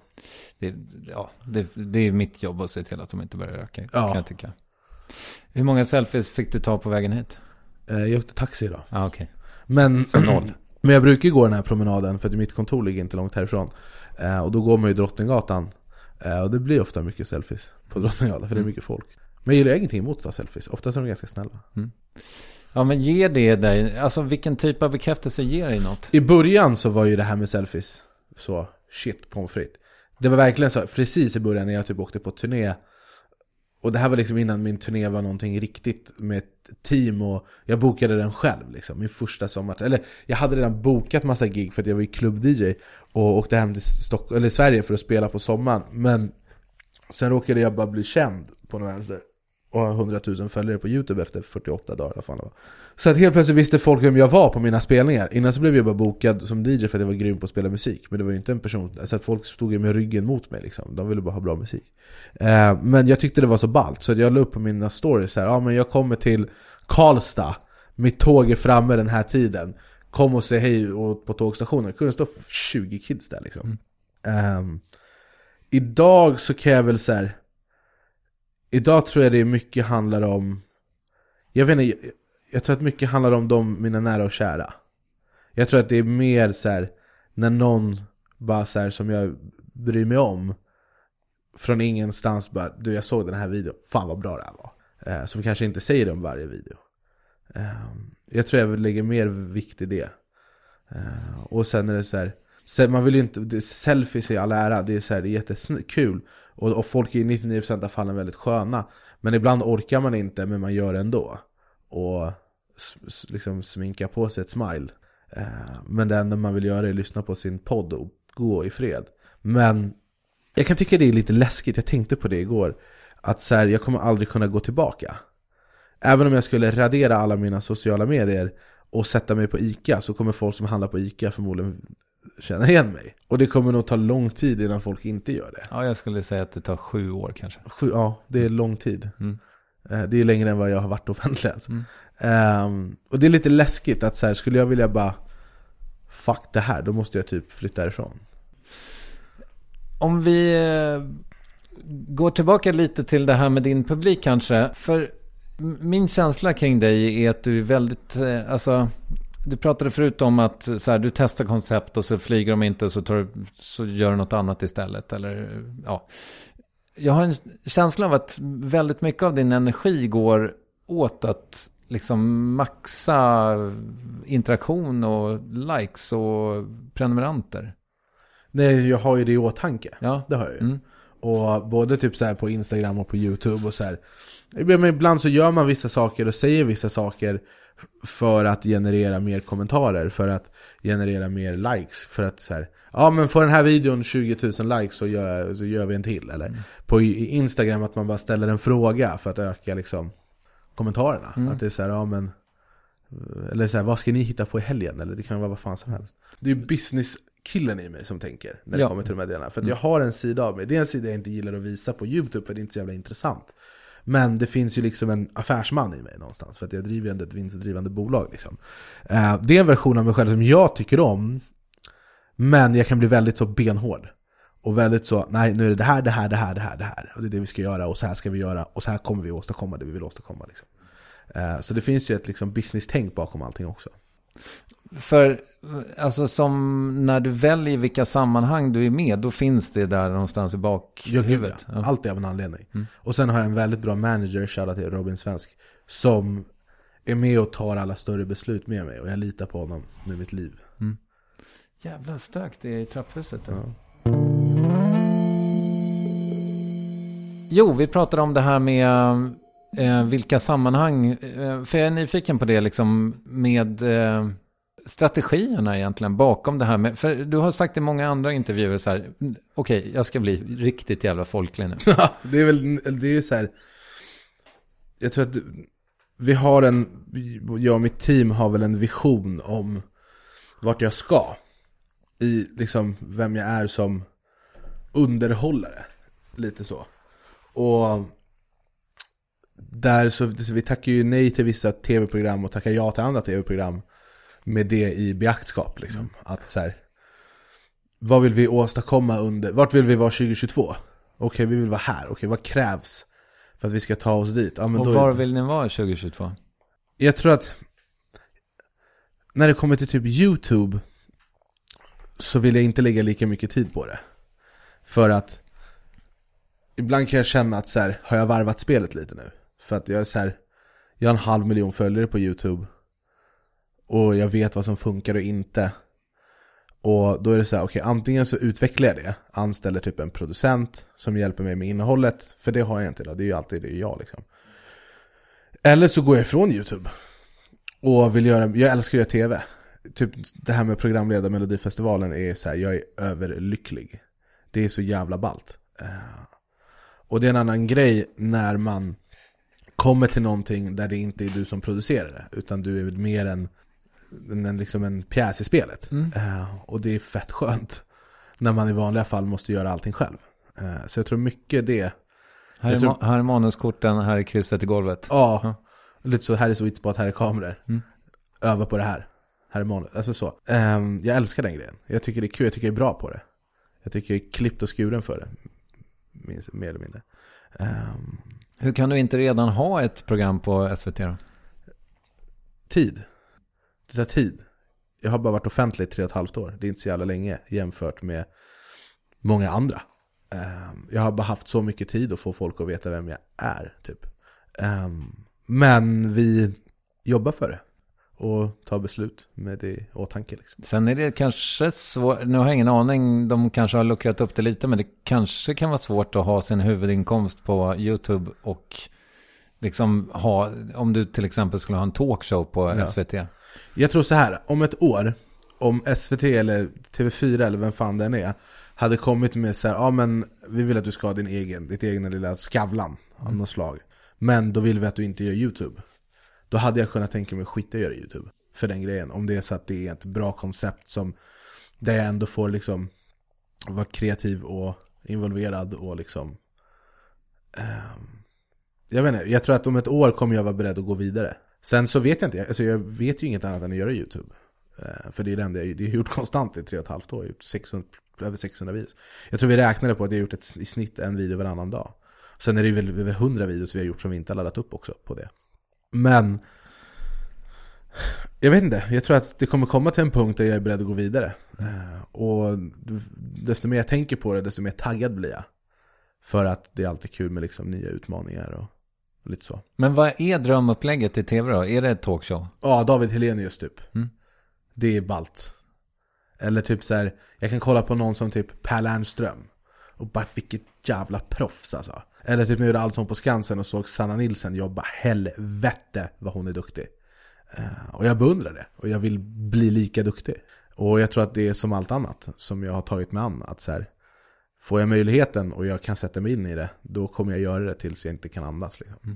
det är mitt jobb att se till att de inte börjar röka, kan jag tycka. Hur många selfies fick du ta på vägen hit? Jag åkte taxi idag. Okay. Men jag brukar gå den här promenaden, för att mitt kontor ligger inte långt härifrån. Och då går man ju Drottninggatan. Och det blir ofta mycket selfies på Drottninggatan, för det är mycket folk. Men jag gillar ingenting emot att ta selfies. Oftast är de ganska snälla. Ja, men ger det dig, alltså vilken typ av bekräftelse ger dig något? I början så var ju det här med selfies så shit, pommes frites. Det var verkligen så, precis i början när jag typ åkte på turné. Och det här var liksom innan min turné var någonting riktigt med ett team, och jag bokade den själv liksom, min första sommar. Eller jag hade redan bokat massa gig för att jag var i klubb-DJ och åkte hem till eller Sverige för att spela på sommaren. Men sen råkade jag bara bli känd på någon vänster och ha 100 000 följare på YouTube efter 48 dagar. Vad fan det var. Så att helt plötsligt visste folk vem jag var på mina spelningar. Innan så blev jag bara bokad som DJ för att jag var grym på att spela musik. Men det var ju inte en person, så att folk stod ju med ryggen mot mig liksom. De ville bara ha bra musik. Men jag tyckte det var så ballt, så att jag la upp på mina stories så här, men jag kommer till Karlstad, mitt tåg är framme den här tiden, kom och säg hej på tågstationen. Det kunde stå 20 kids där liksom. Idag så kan jag väl så här, idag tror jag det är mycket handlar om, jag vet inte, jag tror att mycket handlar om mina nära och kära. Jag tror att det är mer så här, när någon bara så här, som jag bryr mig om, från ingenstans bara, du, jag såg den här videon, fan vad bra det här var. Som kanske inte säger det om varje video. Jag tror jag lägger mer vikt i det. Och sen är det så här, man vill ju inte, selfies i all ära, det är så här, det är jättekul. Och folk är i 99% av fallen väldigt sköna. Men ibland orkar man inte, men man gör det ändå. Och liksom sminka på sig ett smile. Men det enda man vill göra är lyssna på sin podd och gå i fred. Men jag kan tycka det är lite läskigt. Jag tänkte på det igår. att så här, jag kommer aldrig kunna gå tillbaka. Även om jag skulle radera alla mina sociala medier och sätta mig på ICA, så kommer folk som handlar på ICA förmodligen känna igen mig. Och det kommer nog ta lång tid innan folk inte gör det. Ja, jag skulle säga att det tar 7 år kanske. Ja, det är lång tid. Det är längre än vad jag har varit offentlig. Alltså. Och det är lite läskigt att så här, skulle jag vilja bara fuck det här, då måste jag typ flytta ifrån. Om vi går tillbaka lite till det här med din publik kanske. För min känsla kring dig är att du är väldigt, alltså, du pratade förut om att så här, du testar koncept och så flyger de inte och så gör du något annat istället. Eller, ja. Jag har en känsla av att väldigt mycket av din energi går åt att liksom maxa interaktion och likes och prenumeranter. Nej, jag har ju det i åtanke. Ja. Det har jag ju. Och både typ så här på Instagram och på YouTube och så här. Men ibland så gör man vissa saker och säger vissa saker för att generera mer kommentarer, för att generera mer likes, för att så här, ja men får den här videon 20 000 likes så gör vi en till. Eller på Instagram att man bara ställer en fråga för att öka liksom kommentarerna. Att det är så här, ja men, eller så här, vad ska ni hitta på i helgen? Eller det kan vara vad fan som helst. Det är ju business-killen i mig som tänker när det kommer till de här delarna. För att jag har en sida av mig. Det är en sida jag inte gillar att visa på YouTube, för det är inte så jävla intressant. Men det finns ju liksom en affärsman i mig någonstans, för att jag driver ju ett vinstdrivande bolag liksom. Det är en version av mig själv som jag tycker om, men jag kan bli väldigt så benhård. Och väldigt så, nej nu är det här. Och det är det vi ska göra, och så här ska vi göra, och så här kommer vi åstadkomma det vi vill åstadkomma liksom. Så det finns ju ett liksom business-tänk bakom allting också. För alltså som när du väljer vilka sammanhang du är med, då finns det där någonstans i bakhuvudet. Ja. Allt är av en anledning. Och sen har jag en väldigt bra manager, shoutout till Robin Svensk, som är med och tar alla större beslut med mig, och jag litar på honom med mitt liv. Jävla stök det är i trapphuset då. Ja. Jo, vi pratade om det här med vilka sammanhang, för jag är nyfiken på det liksom med strategierna egentligen bakom det här med, för du har sagt i många andra intervjuer så här, okej, jag ska bli riktigt jävla folklig nu. Ja, det är ju så här, jag tror att jag och mitt team har väl en vision om vart jag ska, i liksom vem jag är som underhållare, lite så. Och där så vi tackar ju nej till vissa tv-program och tackar ja till andra tv-program med det i beaktskap liksom. Att så här, vad vill vi åstadkomma vart vill vi vara 2022? Okej, vi vill vara här. Okej, vad krävs för att vi ska ta oss dit? Ja, men och då var vill ni vara 2022? Jag tror att när det kommer till typ YouTube så vill jag inte lägga lika mycket tid på det. För att ibland kan jag känna att så här, har jag varvat spelet lite nu? För att jag är så här, jag har 500 000 följare på YouTube och jag vet vad som funkar och inte. Och då är det så här, okej, antingen så utvecklar jag det, anställer typ en producent som hjälper mig med innehållet, för det har jag inte idag, det är ju alltid det jag liksom. Eller så går jag ifrån YouTube och vill jag älskar att göra tv. Typ det här med programleda Melodifestivalen är så här, jag är överlycklig. Det är så jävla ballt. Och det är en annan grej när man kommer till någonting där det inte är du som producerar det, utan du är mer liksom en pjäs i spelet. Och det är fett skönt när man i vanliga fall måste göra allting själv. Så jag tror mycket det. Här är manuskorten, här är krysset i golvet. Ja. Lite så, här är sweet spot, här är kameror. Öva på det här. Här är manus. Alltså så. Jag älskar den grejen. Jag tycker det är kul, jag tycker jag är bra på det. Jag tycker jag är klippt och skuren för det. Mer eller mindre. Hur kan du inte redan ha ett program på SVT då? Tid. Det tar tid. Jag har bara varit offentlig i 3,5 år. Det är inte så jävla länge jämfört med många andra. Jag har bara haft så mycket tid att få folk att veta vem jag är typ. Men vi jobbar för det och tar beslut med det i åtanke liksom. Sen är det kanske svårt, nu har jag ingen aning, de kanske har luckrat upp det lite, men det kanske kan vara svårt att ha sin huvudinkomst på YouTube och liksom ha, om du till exempel skulle ha en talkshow på SVT. Jag tror så här, om ett år, om SVT eller TV4 eller vem fan den är hade kommit med så här, ja men vi vill att du ska ha ditt egna lilla Skavlan av något slag. Men då vill vi att du inte gör YouTube. Då hade jag kunnat tänka mig skita i att göra YouTube för den grejen. Om det är så att det är ett bra koncept som där jag ändå får liksom vara kreativ och involverad och liksom jag vet inte, jag tror att om ett år kommer jag vara beredd att gå vidare. Sen så vet jag inte, alltså jag vet ju inget annat än att göra YouTube. För det är det enda jag har gjort konstant i 3,5 år. Jag har gjort över 600 videos. Jag tror vi räknade på att jag har gjort i snitt en video varannan dag. Sen är det väl över 100 videos vi har gjort som vi inte har laddat upp också på det. Men jag vet inte, jag tror att det kommer komma till en punkt där jag är beredd att gå vidare. Och desto mer jag tänker på det, desto mer taggad blir jag. För att det är alltid kul med liksom nya utmaningar och lite så. Men vad är drömupplägget i tv då? Är det ett talkshow? Ja, David Hellenius typ. Det är ballt. Eller typ så här, jag kan kolla på någon som typ Per Lernström och bara vilket jävla proffs alltså. Eller typ när jag gjorde Allsång på Skansen och såg Sanna Nilsson jobba, helvete vad hon är duktig. Och jag beundrar det och jag vill bli lika duktig. Och jag tror att det är som allt annat som jag har tagit mig an, att så här, får jag möjligheten och jag kan sätta mig in i det, då kommer jag göra det tills jag inte kan andas liksom.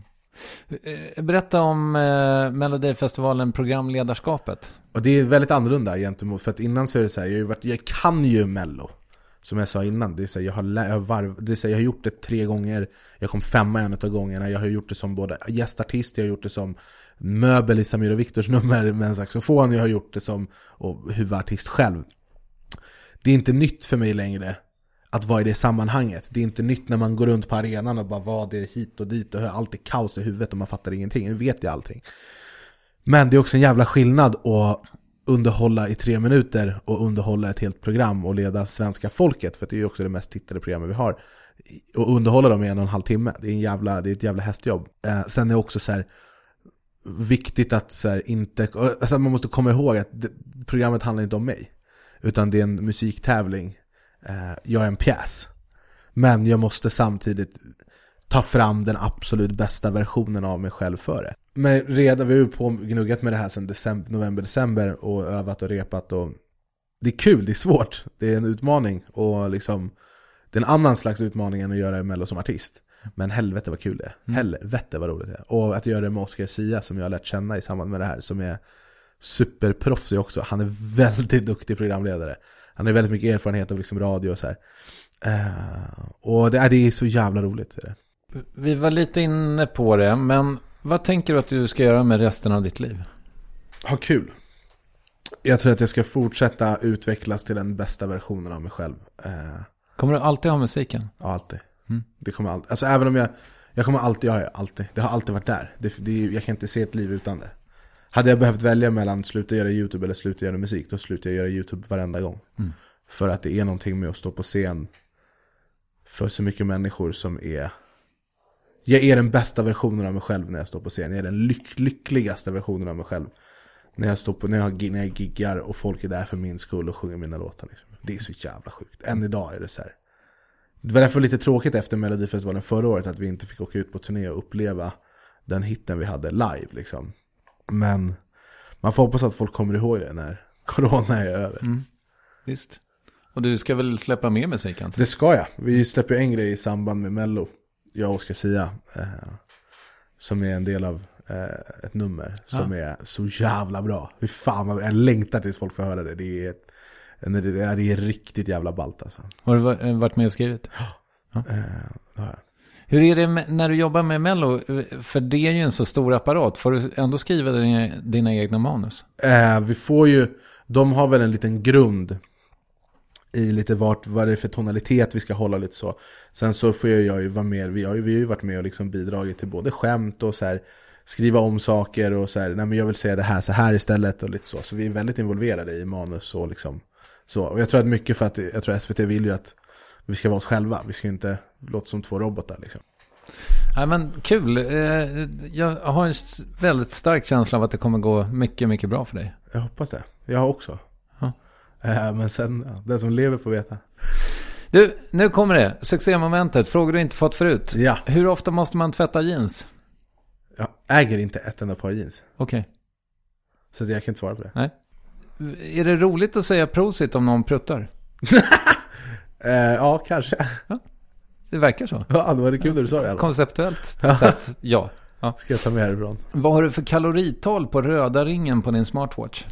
Berätta om Melodifestivalen programledarskapet. Och det är väldigt annorlunda gentemot, för att innan så är det så här, jag kan ju Mello. Som jag sa innan, det är så här, jag har gjort det 3 gånger. Jag kom 5 en av gångerna. Jag har gjort det som både gästartist, jag har gjort det som möbel i Samir och Viktors nummer med en saxofon, jag har gjort det som huvudartist själv. Det är inte nytt för mig längre att vara i det sammanhanget. Det är inte nytt när man går runt på arenan och bara vad det är hit och dit och hör allt är kaos i huvudet och man fattar ingenting. Nu vet jag allting. Men det är också en jävla skillnad att underhålla i 3 minuter och underhålla ett helt program och leda svenska folket, för det är ju också det mest tittade programmet vi har, och underhålla dem i 1,5 timme. Det är ett jävla hästjobb. Sen är det också så här viktigt att så här, inte, alltså man måste komma ihåg att programmet handlar inte om mig, utan det är en musiktävling. Jag är en pjäs, men jag måste samtidigt ta fram den absolut bästa versionen av mig själv för det. Men redan vi har ju på gnuggat med det här sedan november-december och övat och repat, och det är kul, det är svårt, det är en utmaning och liksom det är en annan slags utmaning än att göra i Mello som artist. Men helvete vad kul det är. Helvete vad roligt det är. Och att göra det med Oscar Sia som jag har lärt känna i samband med det här, som är superproffsig också. Han är väldigt duktig programledare. Han har väldigt mycket erfarenhet av liksom radio och så här. Och det är så jävla roligt. Det. Vi var lite inne på det, men vad tänker du att du ska göra med resten av ditt liv? Ha kul. Jag tror att jag ska fortsätta utvecklas till den bästa versionen av mig själv. Kommer du alltid ha musiken? Ja, alltid. Det kommer alltid. Alltså även om jag kommer alltid, det har alltid varit där. Jag kan inte se ett liv utan det. Hade jag behövt välja mellan sluta göra YouTube eller sluta göra musik, då slutar jag göra YouTube varenda gång. För att det är någonting med att stå på scen för så mycket människor som är... Jag är den bästa versionen av mig själv när jag står på scen. Jag är den lyckligaste versionen av mig själv när jag giggar och folk är där för min skull och sjunger mina låtar. Liksom. Det är så jävla sjukt. Än idag är det så här. Det var därför lite tråkigt efter Melodifestivalen förra året att vi inte fick åka ut på turné och uppleva den hitten vi hade live. Liksom. Men man får hoppas att folk kommer ihåg det när corona är över. Visst. Och du ska väl släppa mer musik? Det ska jag. Vi släpper en grej i samband med Mello. Jag och Oscar Sia. Som är en del av ett nummer som är så jävla bra. Hur fan, jag längtar tills folk får höra det. Det är riktigt jävla ballt alltså. Har du varit med och skrivit? Ja. Hur är det när du jobbar med Mello? För det är ju en så stor apparat. Får du ändå skriva dina egna manus? Vi får ju... De har väl en liten grund i lite vad det är för tonalitet vi ska hålla lite så. Sen så får jag ju vara med. Vi har ju varit med och liksom bidragit till både skämt och så här, skriva om saker och så här, nej men jag vill säga det här så här istället och lite så. Så vi är väldigt involverade i manus och liksom så. Och jag tror att mycket för att jag tror SVT vill ju att vi ska vara oss själva. Vi ska inte låta som 2 robotar liksom. Ja, men kul. Jag har en väldigt stark känsla av att det kommer gå mycket, mycket bra för dig. Jag hoppas det. Jag också. Men sen, den som lever får veta. Du, nu kommer det. Succémomentet. Frågor du inte fått förut. Ja. Hur ofta måste man tvätta jeans? Jag äger inte ett enda par jeans. Okej. Så jag kan inte svara på det. Nej. Är det roligt att säga prosit om någon pruttar? Ja, kanske. Ja. Det verkar så. Ja, det var det kul när du sa det. Konceptuellt sett, ja. Ska jag ta med härifrån? Vad har du för kalorital på röda ringen på din smartwatch?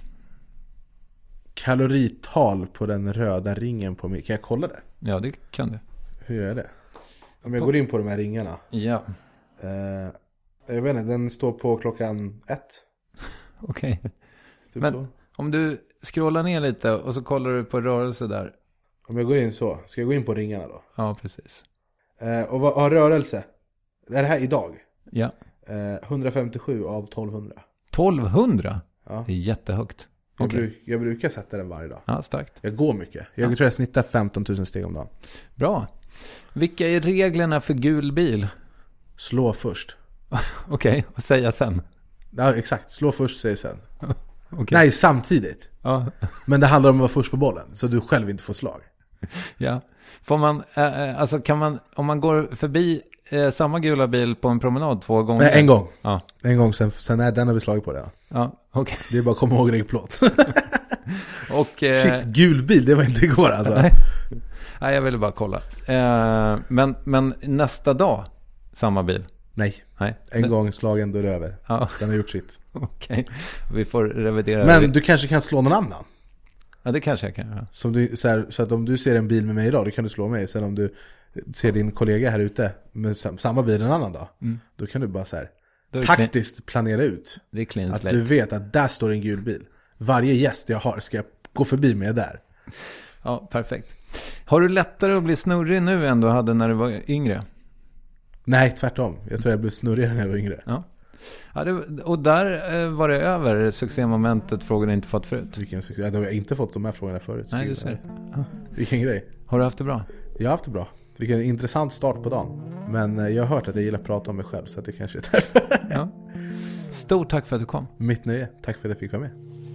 Kalorital på den röda ringen på mig. Kan jag kolla det? Ja, det kan du. Hur gör jag det? Om jag går in på de här ringarna. Ja. Jag vet inte, den står på klockan 1. Okej. Typ Men så. om du scrollar ner lite och så kollar du på rörelse där. Om jag går in så, ska jag gå in på ringarna då? Ja, precis. Och vad har rörelse? Är det här idag? Ja. 157 av 1200. 1200? Ja. Det är jättehögt. Jag brukar sätta den varje dag. Ja, starkt. Jag går mycket. Jag tror jag snittar 15 000 steg om dagen. Bra. Vilka är reglerna för gul bil? Slå först. Okej, och säga sen. Ja, exakt. Slå först, säg sen. Okay. Nej, samtidigt. Ja. Men det handlar om att vara först på bollen, så du själv inte får slag. Ja. Får man, alltså kan man, om man går förbi samma gula bil på en promenad 2 gånger? Nej, en gång. Ja. En gång, sen är den har vi slagit på det. Ja, okej. Det är bara att komma ihåg regplåt. Och shit, gul bil, det var inte igår alltså. Nej, jag ville bara kolla. Men nästa dag, samma bil? Nej. Nej. En gång slagen, då är det över. Ja. Den har gjort sitt. Okej, vi får revidera. Men du kanske kan slå någon annan? Ja, det kanske jag kan göra. Så att om du ser en bil med mig idag, då kan du slå mig. Sen om du ser din kollega här ute med samma bil en annan dag, då kan du bara så här taktiskt planera ut. Det är clean att slate. du vet att där står en gul bil. Varje gäst jag har ska jag gå förbi med där. Ja, perfekt. Har du lättare att bli snurrig nu än du hade när du var yngre? Nej, tvärtom. Jag tror jag blev snurrigare när jag var yngre. Ja. Och där var det över succémomentet, frågor du inte fått förut. Vilken succé? Jag har inte fått de här frågorna förut. Nej, du ser. Ja. Vilken grej. Har du haft det bra? Jag har haft det bra. Vilken intressant start på dagen. Men jag har hört att jag gillar att prata om mig själv, så att det kanske är därför. Ja. Stort tack för att du kom. Mitt nöje. Tack för att jag fick vara med.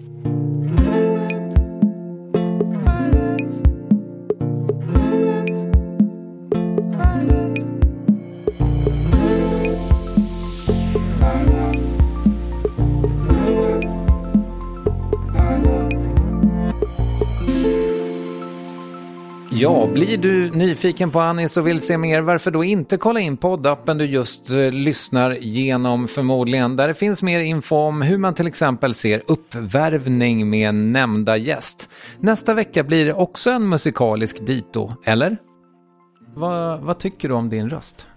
Ja, blir du nyfiken på Anis och vill se mer, varför då inte kolla in poddappen du just lyssnar genom förmodligen. Där det finns mer info om hur man till exempel ser uppvärvning med nämnda gäst. Nästa vecka blir det också en musikalisk dito, eller? Vad tycker du om din röst?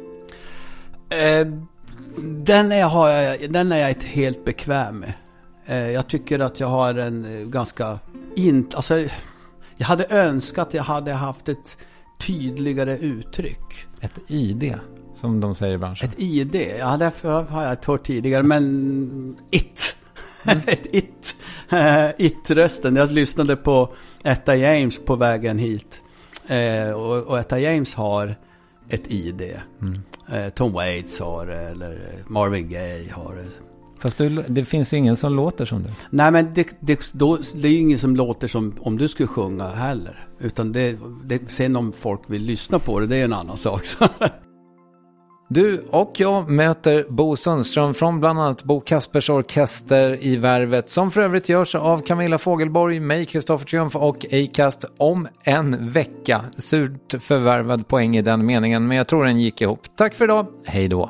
Den är jag helt bekväm med. Jag tycker att jag har en ganska... Jag hade önskat att jag hade haft ett tydligare uttryck. Ett ID, som de säger i branschen. Ett ID, ja, därför har jag hört tidigare, men it-rösten. Jag lyssnade på Etta James på vägen hit. Och Etta James har ett ID. Tom Waits har det, eller Marvin Gaye har det. Fast det finns ingen som låter som du. Nej, men det är ju ingen som låter som om du skulle sjunga heller. Utan sen om folk vill lyssna på det är en annan sak. Du och jag möter Bo Sundström från bland annat Bo Kaspers Orkester i Värvet, som för övrigt görs av Camilla Fogelborg, mig, Kristoffer Triumf och Acast om en vecka. Surt förvärvad poäng i den meningen, men jag tror den gick ihop. Tack för idag, hej då!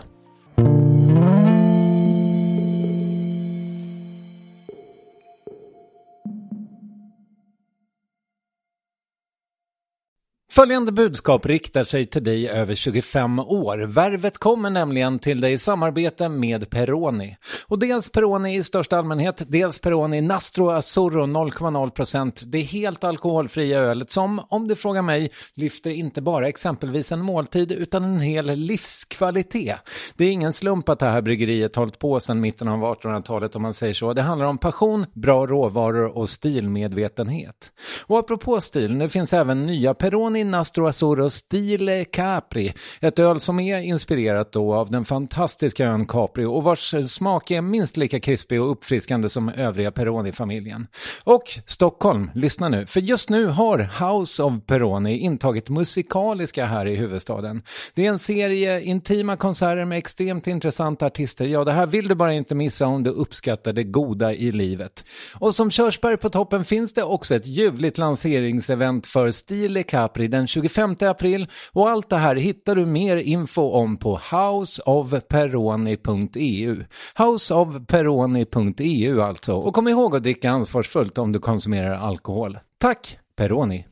Följande budskap riktar sig till dig över 25 år. Värvet kommer nämligen till dig i samarbete med Peroni. Och dels Peroni i största allmänhet, dels Peroni Nastro Azzurro 0,0%. Det är helt alkoholfria ölet som, om du frågar mig, lyfter inte bara exempelvis en måltid utan en hel livskvalitet. Det är ingen slump att det här bryggeriet hållit på sedan mitten av 1800-talet, om man säger så. Det handlar om passion, bra råvaror och stilmedvetenhet. Och apropå stil, nu finns även nya Peroni Nastro Azzurro Stile Capri, ett öl som är inspirerat då av den fantastiska ön Capri och vars smak är minst lika krispig och uppfriskande som övriga Peroni-familjen. Och Stockholm, lyssna nu, för just nu har House of Peroni intagit musikaliska här i huvudstaden. Det är en serie intima konserter med extremt intressanta artister. Ja, det här vill du bara inte missa om du uppskattar det goda i livet. Och som körsbär på toppen finns det också ett ljuvligt lanseringsevent för Stile Capri den 25 april och allt det här hittar du mer info om på houseofperoni.eu. Houseofperoni.eu alltså. Och kom ihåg att dricka ansvarsfullt om du konsumerar alkohol. Tack, Peroni.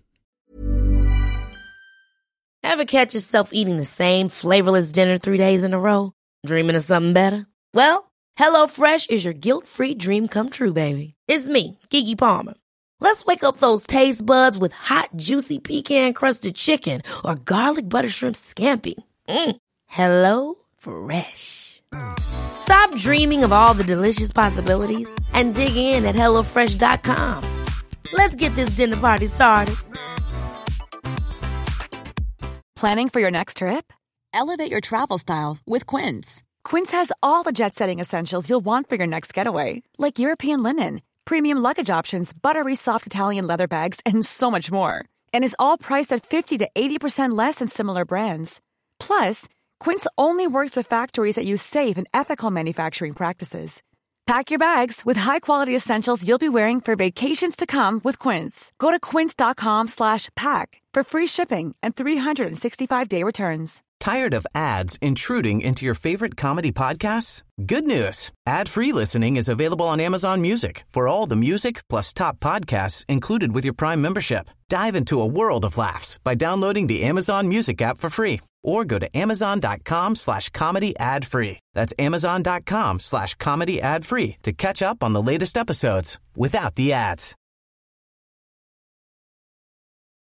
Ever catch yourself eating the same flavorless dinner 3 days in a row? Dreaming of something better? Well, HelloFresh is your guilt-free dream come true, baby. It's me, Keke Palmer. Let's wake up those taste buds with hot, juicy pecan-crusted chicken or garlic butter shrimp scampi. Hello Fresh. Stop dreaming of all the delicious possibilities and dig in at HelloFresh.com. Let's get this dinner party started. Planning for your next trip? Elevate your travel style with Quince. Quince has all the jet-setting essentials you'll want for your next getaway, like European linen, premium luggage options, buttery soft Italian leather bags, and so much more. And is all priced at 50 to 80% less than similar brands. Plus, Quince only works with factories that use safe and ethical manufacturing practices. Pack your bags with high-quality essentials you'll be wearing for vacations to come with Quince. Go to quince.com/pack for free shipping and 365-day returns. Tired of ads intruding into your favorite comedy podcasts? Good news. Ad-free listening is available on Amazon Music for all the music plus top podcasts included with your Prime membership. Dive into a world of laughs by downloading the Amazon Music app for free or go to amazon.com/comedy ad-free. That's amazon.com/comedy ad-free to catch up on the latest episodes without the ads.